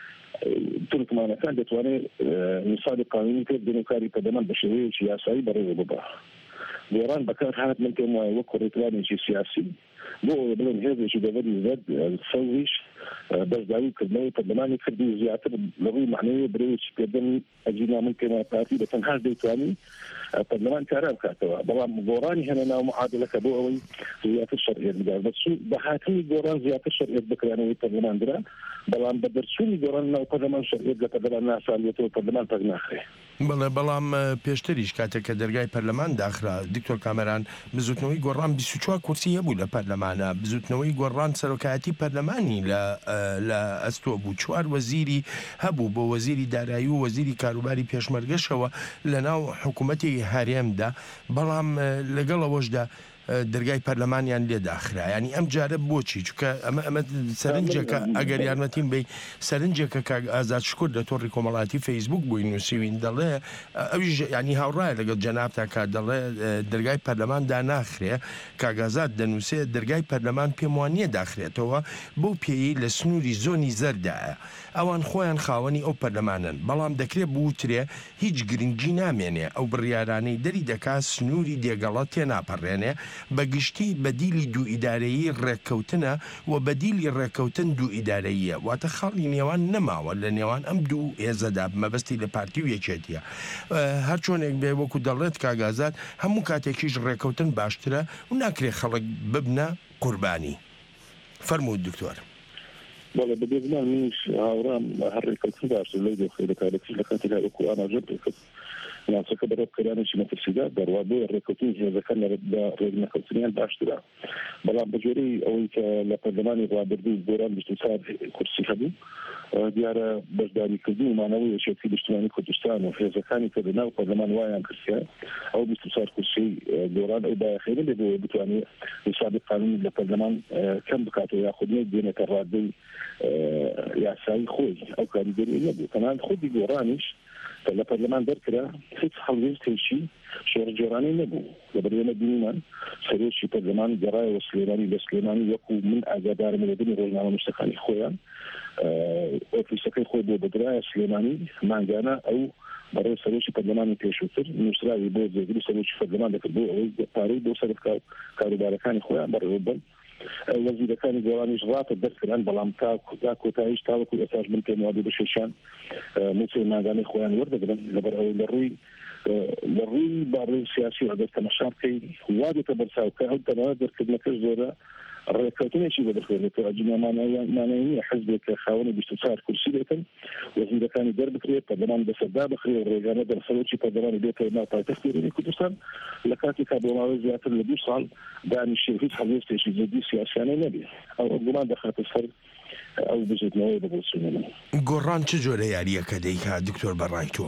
تورکمانەکان دەتوانێت میساڵی قانونی پێ بنێکاری پەرلەمان بە شێوەیەکی یاسایی بەڕێوە ببە گۆڕان بەکار هات من پێم وایە وەکو ڕێکلانێکی سیاسی بۆ ئەوە بڵێن هێزێکی دەوەری زەد سەویش بەشداوی کردنەوەی پەرلەمانی کردی زیاتر لە ڕووی معنەوی برەوێکی پێدەن ئەجینا من پێم وایە پارتی بە تەنها دەیتوانی پەرلەمان کارا بکاتەوە بەڵام گۆڕانی هەنە ناو معادلەکە بۆ ئەوەی زیاتر شەرعیەت بدات بە هاتنی گۆڕان زیاتر شەرعیەت بکرانەوەی پەرلەمان درا بەڵام بە دەرچوونی گۆڕان ناو پەرلەمان شەرعیەت لە پەرلەمان ناساڵێتەوە پەرلەمان پەک ناخرێ بەڵام پێشتریش کاتێک کە دەرگای پەرلەمان داخرا دکتۆر کامەران بزوتنەوەی گۆڕان 24 کورسی هەبوو لە پەرلەمانە بزوتنەوەی گۆڕان سەرۆکایەتی پەرلەمانی لە ئەستۆ بوو 4 وەزیری هەبوو بۆ وەزیری دارایی و وەزیری کاروباری پێشمەرگەشەوە لە ناو حکوومەتی هەرێمدا بەڵام لەگەڵەوەشدا دەرگای پەرلەمانیان لێ داخرا ینی ئەم جارە بۆچی چکە ئەمە سەرنجێکە ئەگەر یارمەتیم بی سەرنجێکە کە ئازاد شکر لە تۆڕی کۆمەڵاتی فەیسبوک بووی نووسیوین دەڵێ ئەویش ینی هاوڕایە لەگەڵ جەنابتا کە دەڵێ دەرگای پەرلەمان داناخرێ کاگازات دەنووسێت دەرگای پەرلەمان پێم وانە داخرێتەوە بۆ پێی لە سنووری زۆنی زەردایە ئەوان خۆیان خاوەنی ئەو پەرلەمانن بەڵام دەکرێت بوترێ هیچ گرنگی نامێنێ ئەو بڕیارانەی دەری دەکات سنووری دێگەڵە تێناپەڕێنێ بەگشتی بەدیلی دوو ئیدارەیی ڕێککەوتنە و بەدیلی ڕێککەوتن دوو ئیدارەیە واتە خەڵی نێوان نەماوە لە نێوان ئەم دوو هێزەدا مەبەستی لە پارتی و یەکێتیە هەر چۆنێک بێ وەکو دەڵێت کاگازات هەموو کاتێکیش ڕێککەوتن باشترە و ناکرێ خەڵک ببنە قوربانی فەرموو دکتۆر بەڵێ بەبێ زمان منیش هاوڕام هەر ڕێککەوتن باشتر لەی دۆخی لە کارێکی لە کاتی لا وەکو ئاماژە بکرد ناسەکە بەڕێککەرانێکی مەترسیدا دەڕوا بۆ ڕێککەوتنی هێزەکان لە ڕێک نەکەوتنیان باشترا بەڵام بەجێرەی ئەوەی کە لە پەرلەمانی ڕابردوو گۆران 24 کورسی هەبوو دیارە بەشداریکردنی مانەوەی یەکێتی نیشتیمانی کوردستان و هێزەکانی کە لەناو پەرلەمان وایان کردیە ئەو 24 کورسی گۆران ئەو بایەخێنە بێ بۆ بتوانێت حسابی قانونی لە پەرلەمان کەم بکاتەوە یاخودنەی بێنێتە ڕادەی یاسایی خۆی ئەو کاریگەری نەبوو تەنانەت خودی گۆڕانیش لە پەرلەمان دەرکرا هیچ هەڵوێستێکی شۆڕجێڕانی نەبوو لەبەرێنە بینیمان سەرۆکی پەرلەمان گەڕایەوە سلێمانی لە سلێمانی وەکو من ئاگادارم لەبنی ڕۆژنامە نووسەکانی خۆیان ئۆفیسەکەی خۆی بۆ بەدرایە سلێمانی مانگانە ئەو بەڕێ سەرۆکی پەرلەمانی پێشووتر نووسراوی بۆ جێگیری سەرۆکی پەرلەمان دەکرد بۆ ئەوەی پارەی بۆ سەر کاروبارەکانی خۆیان بەڕێوە بن وەزیرەکانی گەڵانیش ڕاتە دەستکردان بەڵام تا کۆتاییش تاوەکو ئێساش من پێم وابێ بەشێشان موچەی ماگانەی خۆیان وەردەگرن لەبەر ئەوەی لە ڕووی باڕێی سیاسی ئەگەر تەماشا بکەی وا دێتە بەرچاوکە ئەو تەنەوە دەرکردنەکەش زۆرە ڕێککەوتنێکی بەدەخێنێتەوە ئەجنامانەیە هەیە حزبێک کە خاوەنی 24 کورسی دێتن وەزیرەکانی دەربکرێت پەرلەمان بەسەردا بخرێ و ڕێگانە دەرسەرۆکی پەرلەمانی بێتەوە ناو پایتەختی هەرێمی کوردستان لە کاتێکا بۆ ماوەی زیاتر لە 2 ساڵ دانیشتێ هیچ هەڵوێستێکی جدی سیاسیانە نەبێ ئەو ئەرگومان دەخاتە سەر ئەو بژێتنەوەی بەبۆچوونەوە گۆڕان چ جۆرە یاریەکە دەیکات دکتۆر بەڕای تۆ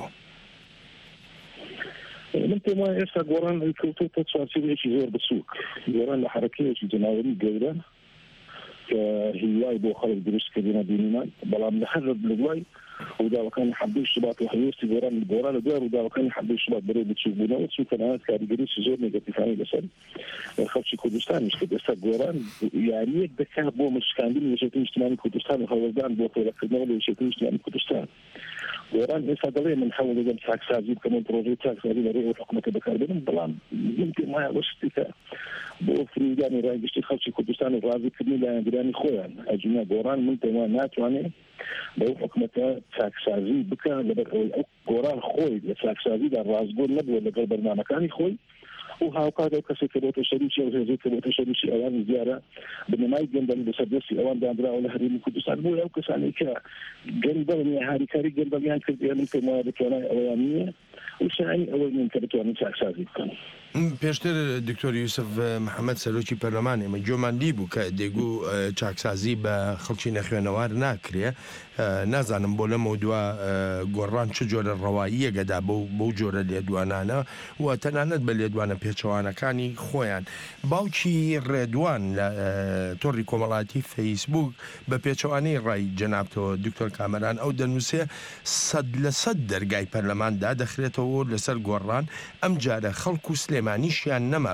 من پێم وایە ئێستا گۆڕان کەوتۆتە چارچێوەیەکی زۆر بچووک گۆڕان لە حرەکەیەکی جەناوەری گەورە کە هیوای بۆ خەڵک دروستکردنە بینیمان بەڵام لە هەر لە دوای وداوەکانی حەبی شبات و هەوێستی گۆران لە دوای ڕووداوەکانی حەبی شبات بەرەو بچووبوونەوە چون تەنانەت کاریگەریی زۆر نێگەتیڤانەی لەسەر خەڵکی کوردستانیش کرد. ئێستا گۆران یاریەک دەکات بۆ مشکاندنی یەکێتی نیشتیمانی کوردستان و هەوڵدان بۆ پێوەکردنەوە لە یەکێتی نیشتیمانی کوردستان. گۆران ئێستا دەڵێ من هەوڵ دەدەم چاکسازی بکەم پرۆژەی چاکسازی لە ڕێی حکوومەتە بەکاربێنم، بەڵام من پێم وایە ئەوە شتی کە بۆ فرودانی ڕایگەشتی خەڵکی کوردستان و ڕازیکردنی لایەنگرانی خۆیان ئەجونا گۆران من پێم وایە ناتوانێت بەو حکوومەتە چاکسازی بکە لەبەر ئەوەی ئەو گۆران خۆی لە چاکسازیدا ڕازگۆ نەبووە لەگەڵ بەرنامەکانی خۆی و هاوکات ئەو کەسێک کە بۆتە شەریکی ئەو هێزەی کە بۆتە شەریکی ئەوان زیارە بنەمای گەندەڵی بەسەردەستی ئەوان دانراوە لە هەرێمی کوردستان بۆ ئەو کەسانی کە گەندەڵ هاریکاری گەندەڵیان کردیان من پێم وایە بتوانای ئەویان نییە وشانی ئەوەی من کە بتوانین چاکسازی بکەن. پێشتر دکتۆر یوسف محەممەد سەرۆکی پەرلەمان ئێمە گوێماندی بوو کە دێگو چاکسازی بە خەڵکی نەخوێنەوار ناکرێ. نازانم بۆ لەمە دووە گۆڕان چ جۆرە ڕەواییەگەدا بەو جۆرە لێدوانانە و تەنانەت بە لێدوانە پێچەوانەکانی خۆیان. باوکی ڕێدوان لە تۆڕی کۆمەڵاتی فەیسبوک بە پێچەوانەی ڕای جەنابتەوە دکتۆر کامەران ئەو دەنووسێ 100% دەرگای پەرلەماندا دەخرێتەوە لەسەر گۆڕان ئەم جارە خەڵکو سلێمانیشیان نەما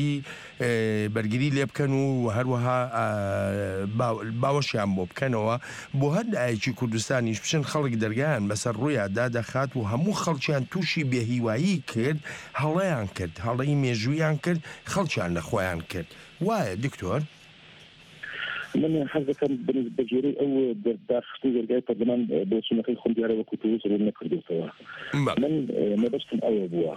بەرگری لێ بکەن و هەروەها باوەشیان بۆ بکەنەوە بۆ هەر لایەکی کوردستانیش بچن خەڵک دەرگایان بەسەر ڕوویدا دەخات و هەموو خەڵکیان تووشی بێهیوایی کرد، هەڵەیان کرد، هەڵەی مێژوویان کرد، خەڵکیان لە خۆیان کرد. وایە دکتۆر؟ من حەز دەکەم بەجێرەی ئەو داخستی دەرگای پەرلەمان بۆ چوونەکەی خۆم دیارە وەکو تۆ ڕوون نەکردوتەوە. من مەبەستم ئەوە بووە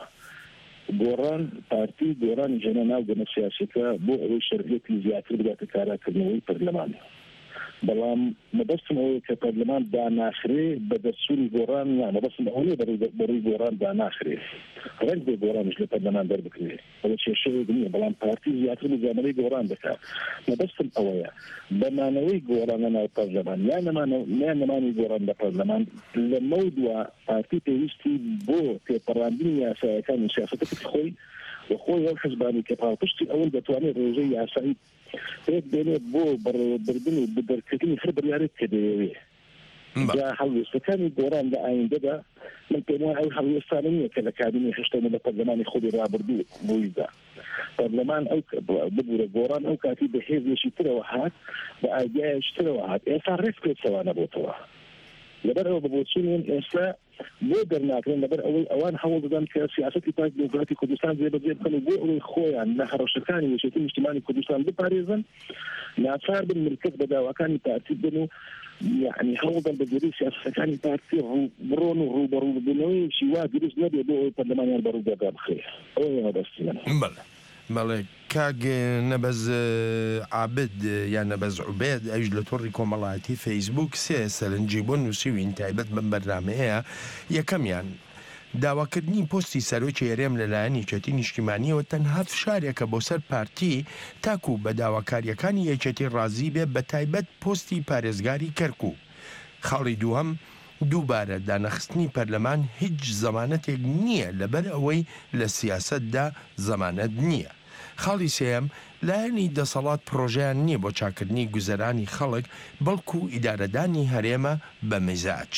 گۆڕان پارتی گۆڕانی ژەنە ناو گەنە سیاسەکە بۆ ئەوەی شەرعیەتی زیاتر بداتە کاراکردنەوەی پەرلەمان. بەڵام مەبەستم ئەوەیە کە پەرلەمان داناخرێ بە دەستوری گۆڕان مەبەستم ئەوەیە بەڕووی گۆڕان داناخرێ ڕەنگ بێ گۆڕانش لە پەرلەمان دەربکرێ ئەوە کێشەیەک نییە، بەڵام پارتی زیاتر مجاملەی گۆڕان دەکات. مەبەستم ئەوەیە بەمانەوەی گۆڕانە ناو پەرلەمان یان نەمانی گۆڕان لە پەرلەمان لە مەودووە پارتی پێویستی بۆ تێپەڕاندنی یاسایەکانی سیاسەتەکەی خۆی وخۆی ئەو حزبانی کە پاڵپشتی ئەوەن دەتوانێت ڕێژەی یاسایی پێک بێنێت بۆ بەڕێوەبردن و بەدەرکردنی هەر بڕیارێک کە دەیەوێ. جا هەڵوێستەکانی گۆڕان لە ئایندەدا من پێم وایە ئەو هەڵوێستانە نییە کە لە کابینی هەشتەمە لە پەرلەمانی خۆی ڕابردوو بوویدا. پەرلەمان ئەو ببوورە گۆڕان ئەو کاتی بە هێزێکی ترەوە هات بە ئایدیایەکی ترەوە هات ئێستا ڕێک پێچەوانە بۆتەوە. لەبەر ئەوە بەبۆچوونیان ئێستا بۆ دەرناکرێن لەبەر ئەوەی ئەوان هەوڵ دەدەن کە سیاسەتی پارتی دموکراتی کوردستان جێبەجێ بکەن و بۆ ئەوەی خۆیان لە هەڕەشەکانی یەکێتی نیشتیمانی کوردستان بپارێزن ناچار بن ملکەت بە داواکانی پارتی بن و یعنی هەوڵدەن بەجێری سیاسەتەکانی پارتی بڕۆن و ڕوبەڕووبوونەوەیەکی وا دروست نەبێت بۆ ئەوەی پەرلەمانیان بەڕوودا بخێ. ئەوەیە مەبەستی من. بەڵێ کاگ نەبەز عابد یان نەبەز عوبێد ئەوش لە تۆڕی کۆمەڵایەتی فەیسبوک سێ سەرنجی بۆ نووسیوین تایبەت بەم بەرنامەیە. یەکەمیان داواکردنی پۆستی سەرۆکی هەرێم لەلایەن یەکێتی نیشتیمانیەوە تەنها فشارێکە بۆ سەر پارتی تاکو بە داواکاریەکانی یەکێتی ڕازی بێ بە تایبەت پۆستی پارێزگاری کەرکوو. خاڵی دووەم دووبارە دانەخستنی پەرلەمان هیچ زەمانەتێک نییە لەبەر ئەوەی لە سیاسەتدا زەمانەت نییە. خاڵی سێم لایەنی دەسەڵات پرۆژیان نییە بۆ چاکردنی گوزەرانی خەڵک بەڵکو ئیدارەدانی هەرێمە بە مزاج.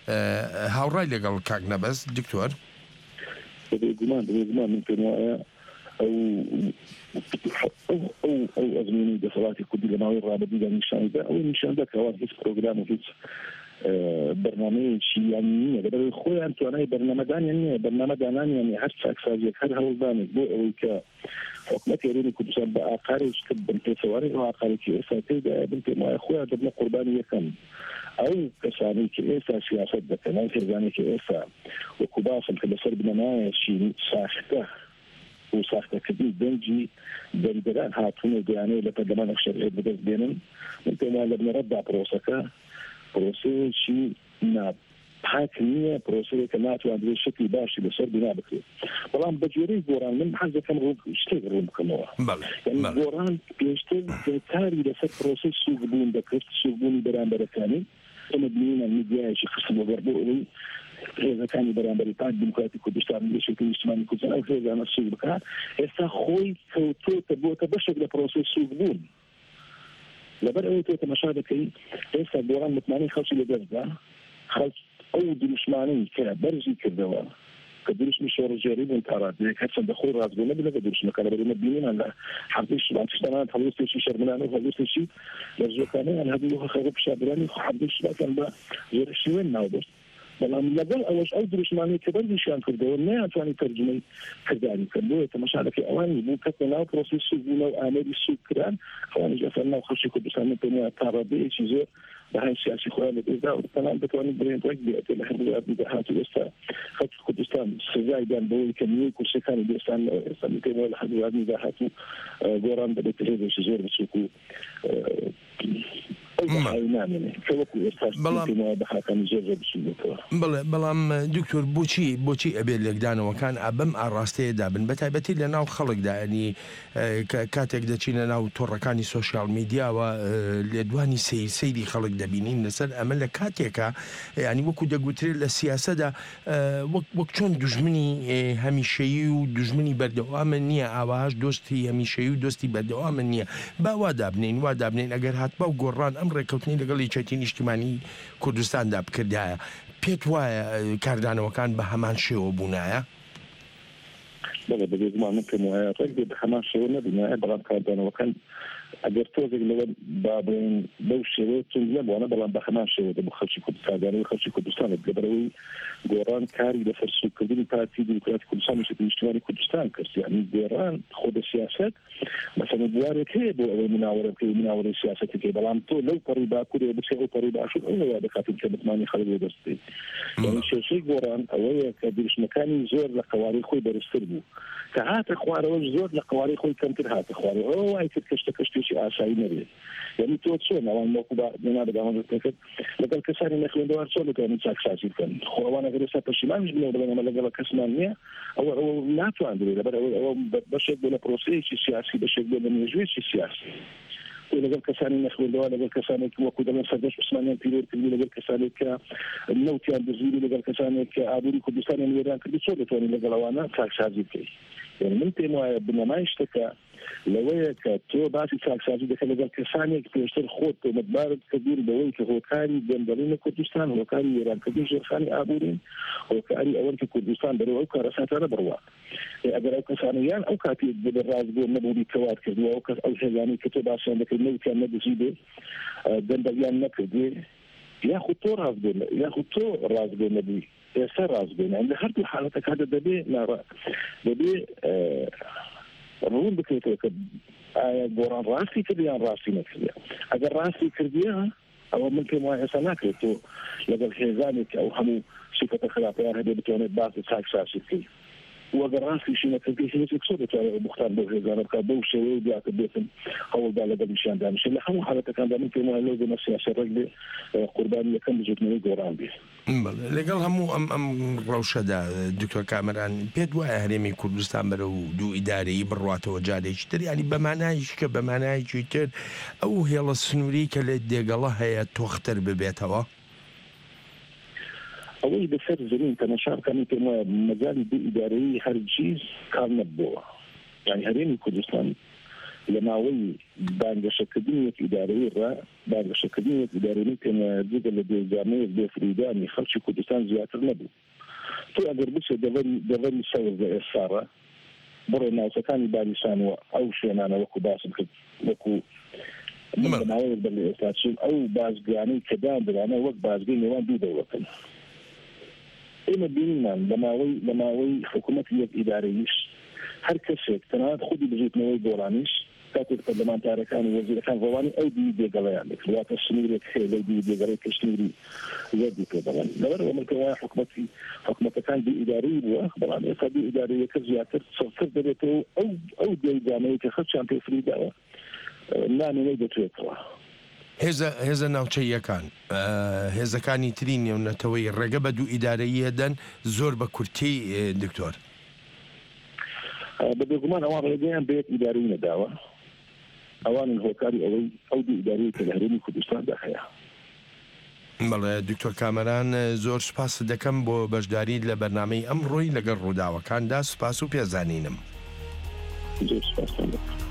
هاوڕای لەگەڵ کاک نەبەز دکتۆر؟ بێگومان من پێم وایە ئەو ئەزمموی دەسەڵاتی کوردی لە ماوەی ڕابردوودا نیشاندا ئەوەی نیشاندا کەوان هیچ پرۆگرام و هیچ بەرنامەیەکی یان نییە لەبەر خۆیان توانای بەرنامەدانیان نییە بەرنامەدانانیان هەر چاکسازیەک هەر هەوڵدانێک بۆ ئەوەی کە حکومەت هێرێمی کوردستان بە ئاقارێک کرد بن پێچەوانەی ئەو ئاقارێکی ئێستا تێدا بن پێم وایە خۆیان دەبنە قوربانی یەکەم ئەو کەسانی کە ئێستا سیاسەت دەکەن ئەو هێزانی کە ئێستا وەکو باسم کە لەسەر بنەمایەکی ساختە و ساختەکردنی دەنجی دەریدەران هاتوون و دەیانەوە لە پەرلەمان شەرعیەت بەدەست بێنن من پێم وایە لە بنەڕەتدا پرۆسەکە پرۆسەیەکی ناپاک نییە، پرۆسەیەک کە ناتوانرێت شکلی باشی لەسەر بنا بکرێت. بەڵام بەجێرەی گۆڕان من حەز دەکەم شتێک ڕوون بکەمەوە. گۆڕان پێشتر کاری لەسەر پرۆسەی سووکبوون دەکرد، سووکبوونی بەرامبەرەکانی ئەمە بینینە میدیایەکی خستن وەگەر بۆ ئەوەی هێزەکانی بەرامبەری پارتی دموکراتی کوردستان یەکێتی نیشتیمانی کوردستان ئەو هێزانە سووک بکات. ئێستا خۆی کەوتۆتە بۆتە بەشێک لە پرۆسەی سووکبوون. لەبەر ئەوەی تۆ تەماشا دەکەی ئێستا گۆڕان متمانەی خەڵکی لەدەستدا، خەڵک ئەو دروشمانەی کە بەرزی کردەوە کە دروستمی شۆڕژێری بوون تاڕاتێک هەرچەندە خۆی ڕازگۆ نەبێت لە دروستمەکە لە بەرەمە بینیان لە حەفتەی شتانان هەڵوێستێکی شەرمانە و هەڵوێستێکی لە زۆرکانیان هەبوو خەڵک پیشادرانی حەفتەی شتەکان بە زۆر شێوەیە ناوبرد بەڵام لەگەڵ ئەوەش ئەو دروشمانی کە بەرزیشیان کردەوە نەیانتوانی تەرجمەی کردانی کرد بۆیە تەماشاکەی ئەوانی بوو کە ناو پرۆسی سوود بوون و ئامێری سوود کران ئەوانیش ئەسەر ناو خەڵکی کوردستان پێنیان تاڕادەیەکی زۆر بەهای سیاسی خۆیان لە دەستدا و تەنان بتوانین بڕێن ڕێک بێت لە هەموو داهات ئێستا خەڵکی کوردستان سزایدان بەوەی کە نیوەی کورسەکانی دەستان ئێستا پێوە لە هەموو داهات و گۆڕان دەبێت هێزێکی زۆر بچووک و بەڵام دکتۆر بۆچی ئەبێت لەگدانەوەکان ئابم ئاڕاستەیە دابن بە تایبەتی لە ناو خەڵکدا ینی کاتێک دەچینە ناو تۆڕەکانی سوۆسیال میدیاوە لێدوانی سەیری خەڵک دەبینین لەسەر ئەمە لە کاتێکە ینی وەکو دەگوترێت لە سیاسەدا وەک چۆن دوژمنی هەمیشەیی و دوژمنی بەردەوامە نییە ئاواش دۆستی هەمیشەیی و دۆستی بەردەوامە نییە با وا دابنین ئەگەر هاتبە و گۆڕان ئەم ڕێککەوتنی لەگەڵ یەکێتی نیشتیمانی کوردستاندا بکردایە پێت وایە کاردانەوەکان بە هەمان شێوە بوونایە بەڵێ بەبێ زمان من پێم وایە ڕێک بێت بە هەمان شێوە نەبوونایە بەڵام کاردانەوەکان ئەگەر تۆزێک لەوە بابڕێن بەو شێوەیە چون نەبووانە بەڵام بە هەمان شێوە دەبوو خەڵکی کوردستانیەوەی خەڵکی کوردستانت لەبەرەوەی گۆڕان کاری لە فەرسوودکردنی پارتی دیموکراتی کوردستان و نیشتیمانی کوردستان کرد یعنی گۆڕان خۆدە سیاست مثلا بوارێک هەیە بۆ ئەوەی مناوەرە بکەی مناوەڕەی سیاسەتەکەی بەڵام تۆ لەو پەڕی باکوورێ بچێ ئەو پەڕی باشوور ئەو نەوە دەکاتن کە متمانی خەڵک وەدەستێت یعنی کێشەی گۆڕان ئەوەیە کە دروشمەکانی زۆر لە قوارەی خۆی بەرزتر بوو کە هاتە خوارەوە زۆر لە قوارەی خۆی کەمتر هاتە خوارەوە ئەوە وای کرد کە شتێکی ئاسایی نەبێت یعنی تۆ چۆن ئەوان وەکو بەنادەباوەکرد لەگەڵ کەسانی نەخوێندەوار چۆن دەتوانین چاکسازی بکەن خۆ ئەوان ئەگەر ئێستا پەشیمانیش بنەوە بڵێن ئەمە لەگەڵ کەسمان نییە ئەوە ناتوانرێت لەبەر ئەوە بەشێک بۆ لە پرۆسەیەکی سیاسی بەشێک بۆ لە مێژوویەکی سیاسی لەگەڵ کەسانی نەخوێندەوە لەگەڵ کەسانێکی وەکو دەڵێن سەردەش عوسمانیان پیرۆر کردی لەگەڵ کەسانێک کە نەوتیان دزیری لەگەڵ کەسانێک کە ئابووری کوردستانیان وێران کردی چۆن دەتوانین لەگەڵ ئەوانە چاکسازی بکەیت یعنی من پێم وایە بنەمای شتەکە لەوەیە کە تۆ باسی چاکسازی دەکەی لەگەڵ کەسانێک پێشتر خۆت تۆمەتبارت کردوون بەوەی کە هۆکاری گەندەڵینە کوردستان هۆکاری وێرانکردنی ژێرخانی ئابوورین هۆکاری ئەوەن کە کوردستان بەرەوە ئەو کارەساتانە بڕوا ئەگەر ئەو کەسانیان ئەو کاتی بە ڕازگۆ نەبووی کەوات کردووە ئەو کەس ئەو هێزانی کە تۆ باسییان دەکەی نەوتیان نەدزی بێ گەندەڵیان نەکردێ یاخود تۆ ڕازگۆ نەبووی ئێستا ڕازگۆن لە هەردوو حالەتەکاندا دەبێ ڕوون بکرێتەوە کە ئایا گۆڕان ڕاستی کردیان ڕاستی نەکردیە ئەگەر ڕاستی کردیە ئەوە من پێم وایە ئێستا ناکرێت تۆ لەگەڵ هێزانێک ئەو هەموو سیفەتە خراپەیان هەبێ بتوانێت باسی چاکسازی بکەی وەگەر ڕاستیشی نەکردی هێزێک سۆ دەتوانێت بوختان بەو هێزانە بکات بەو شێوەیە دیاتر بێتن هەوڵدا لەگەڵیشیان دانیشێت لە هەموو حالەتەکاندا من پێم وایە لەو بنە سیاسەت ڕێک بێ قوربانی یەکەم بژێتنەوەی گۆڕان بێ لەگەڵ هەموو ئەم ڕەوشەدا دکتۆر کامەران پێت وایە هەرێمی کوردستان بەرە و دوو ئیدارەیی بڕواتەوە جارێکی تر ینی بەمانایش کە بەمانایکی تر ئەو هێڵە سنووری کە لە دێگەڵە هەیە تۆختر ببێتەوە ئەوەی بەسەر زمین تەماشاکانی پێم وایە مەجالی دوو ئیدارەیی هەرگیز کار نەبووە یعنی هەرێمی کوردستان لە ماوەی بانگەشەکردنی ئیدارەی بانگەشەکردنی ئیدارەی پێم وایە جگە لە بێجامەیەک بێفریدانی خەڵکی کوردستان زیاتر نەبوو تۆ ئەگەر بچێ دەڤەری سەوز لە ئێستاڕە بڕێ ناوچەکانی باریسانەوە ئەو شوێنانە وەکو باسم کرد وەکو ماوەیەک بەر لە ئێستا چون ئەو بازرگانەی کە دانرانە وەک بازرگەی نێوان دوو دەوڵەتن ئێمە بینمان لە ماوەی حکوومەت یەک ئیدارەییش هەر کەسێک تەنانەت خودی بژێتنەوەی گۆڕانیش کاتێک پەرلەمانتارەکان و وەزیرەکان ڕۆوانی ئەو دوی دێگەڵەیان دەکرد واتە سنوورێک هەیە لەو دوی دێگەڵەی کە سنووری زەردی پێ دەڵێن لەبەرەوە من پێم وایە حکوومەتەکان دوو ئیدارەیی بووە بەڵام ئێستا دوو ئیدارەیەکە زیاتر سەڵتر دەبێتەوە ئەو دێجانەیە کە خەڵکیان پێ فریداوە نامێنەی دەتوێتەوە هێزە ناوچەیەکان هێزەکانی تری نێونەتەوەی ڕێگە بە دوو ئیدارەیە دەن زۆر بە کورتی دکتۆر بە بێگومان ئەوان ڕێگەیان بێت ئیدارەی نەداوە ئەوانن هۆکاری ئەوەی ئەو دوو ئیدارەیە کە لە هەرێمی کوردستاندا هەیە بەڵێ دکتۆر کامەران زۆر سوپاس دەکەم بۆ بەشداری لە بەرنامەی ئەمڕۆی لەگەڵ ڕووداوەکاندا سوپاس و پێزانینم زۆر سوپاس دەکەم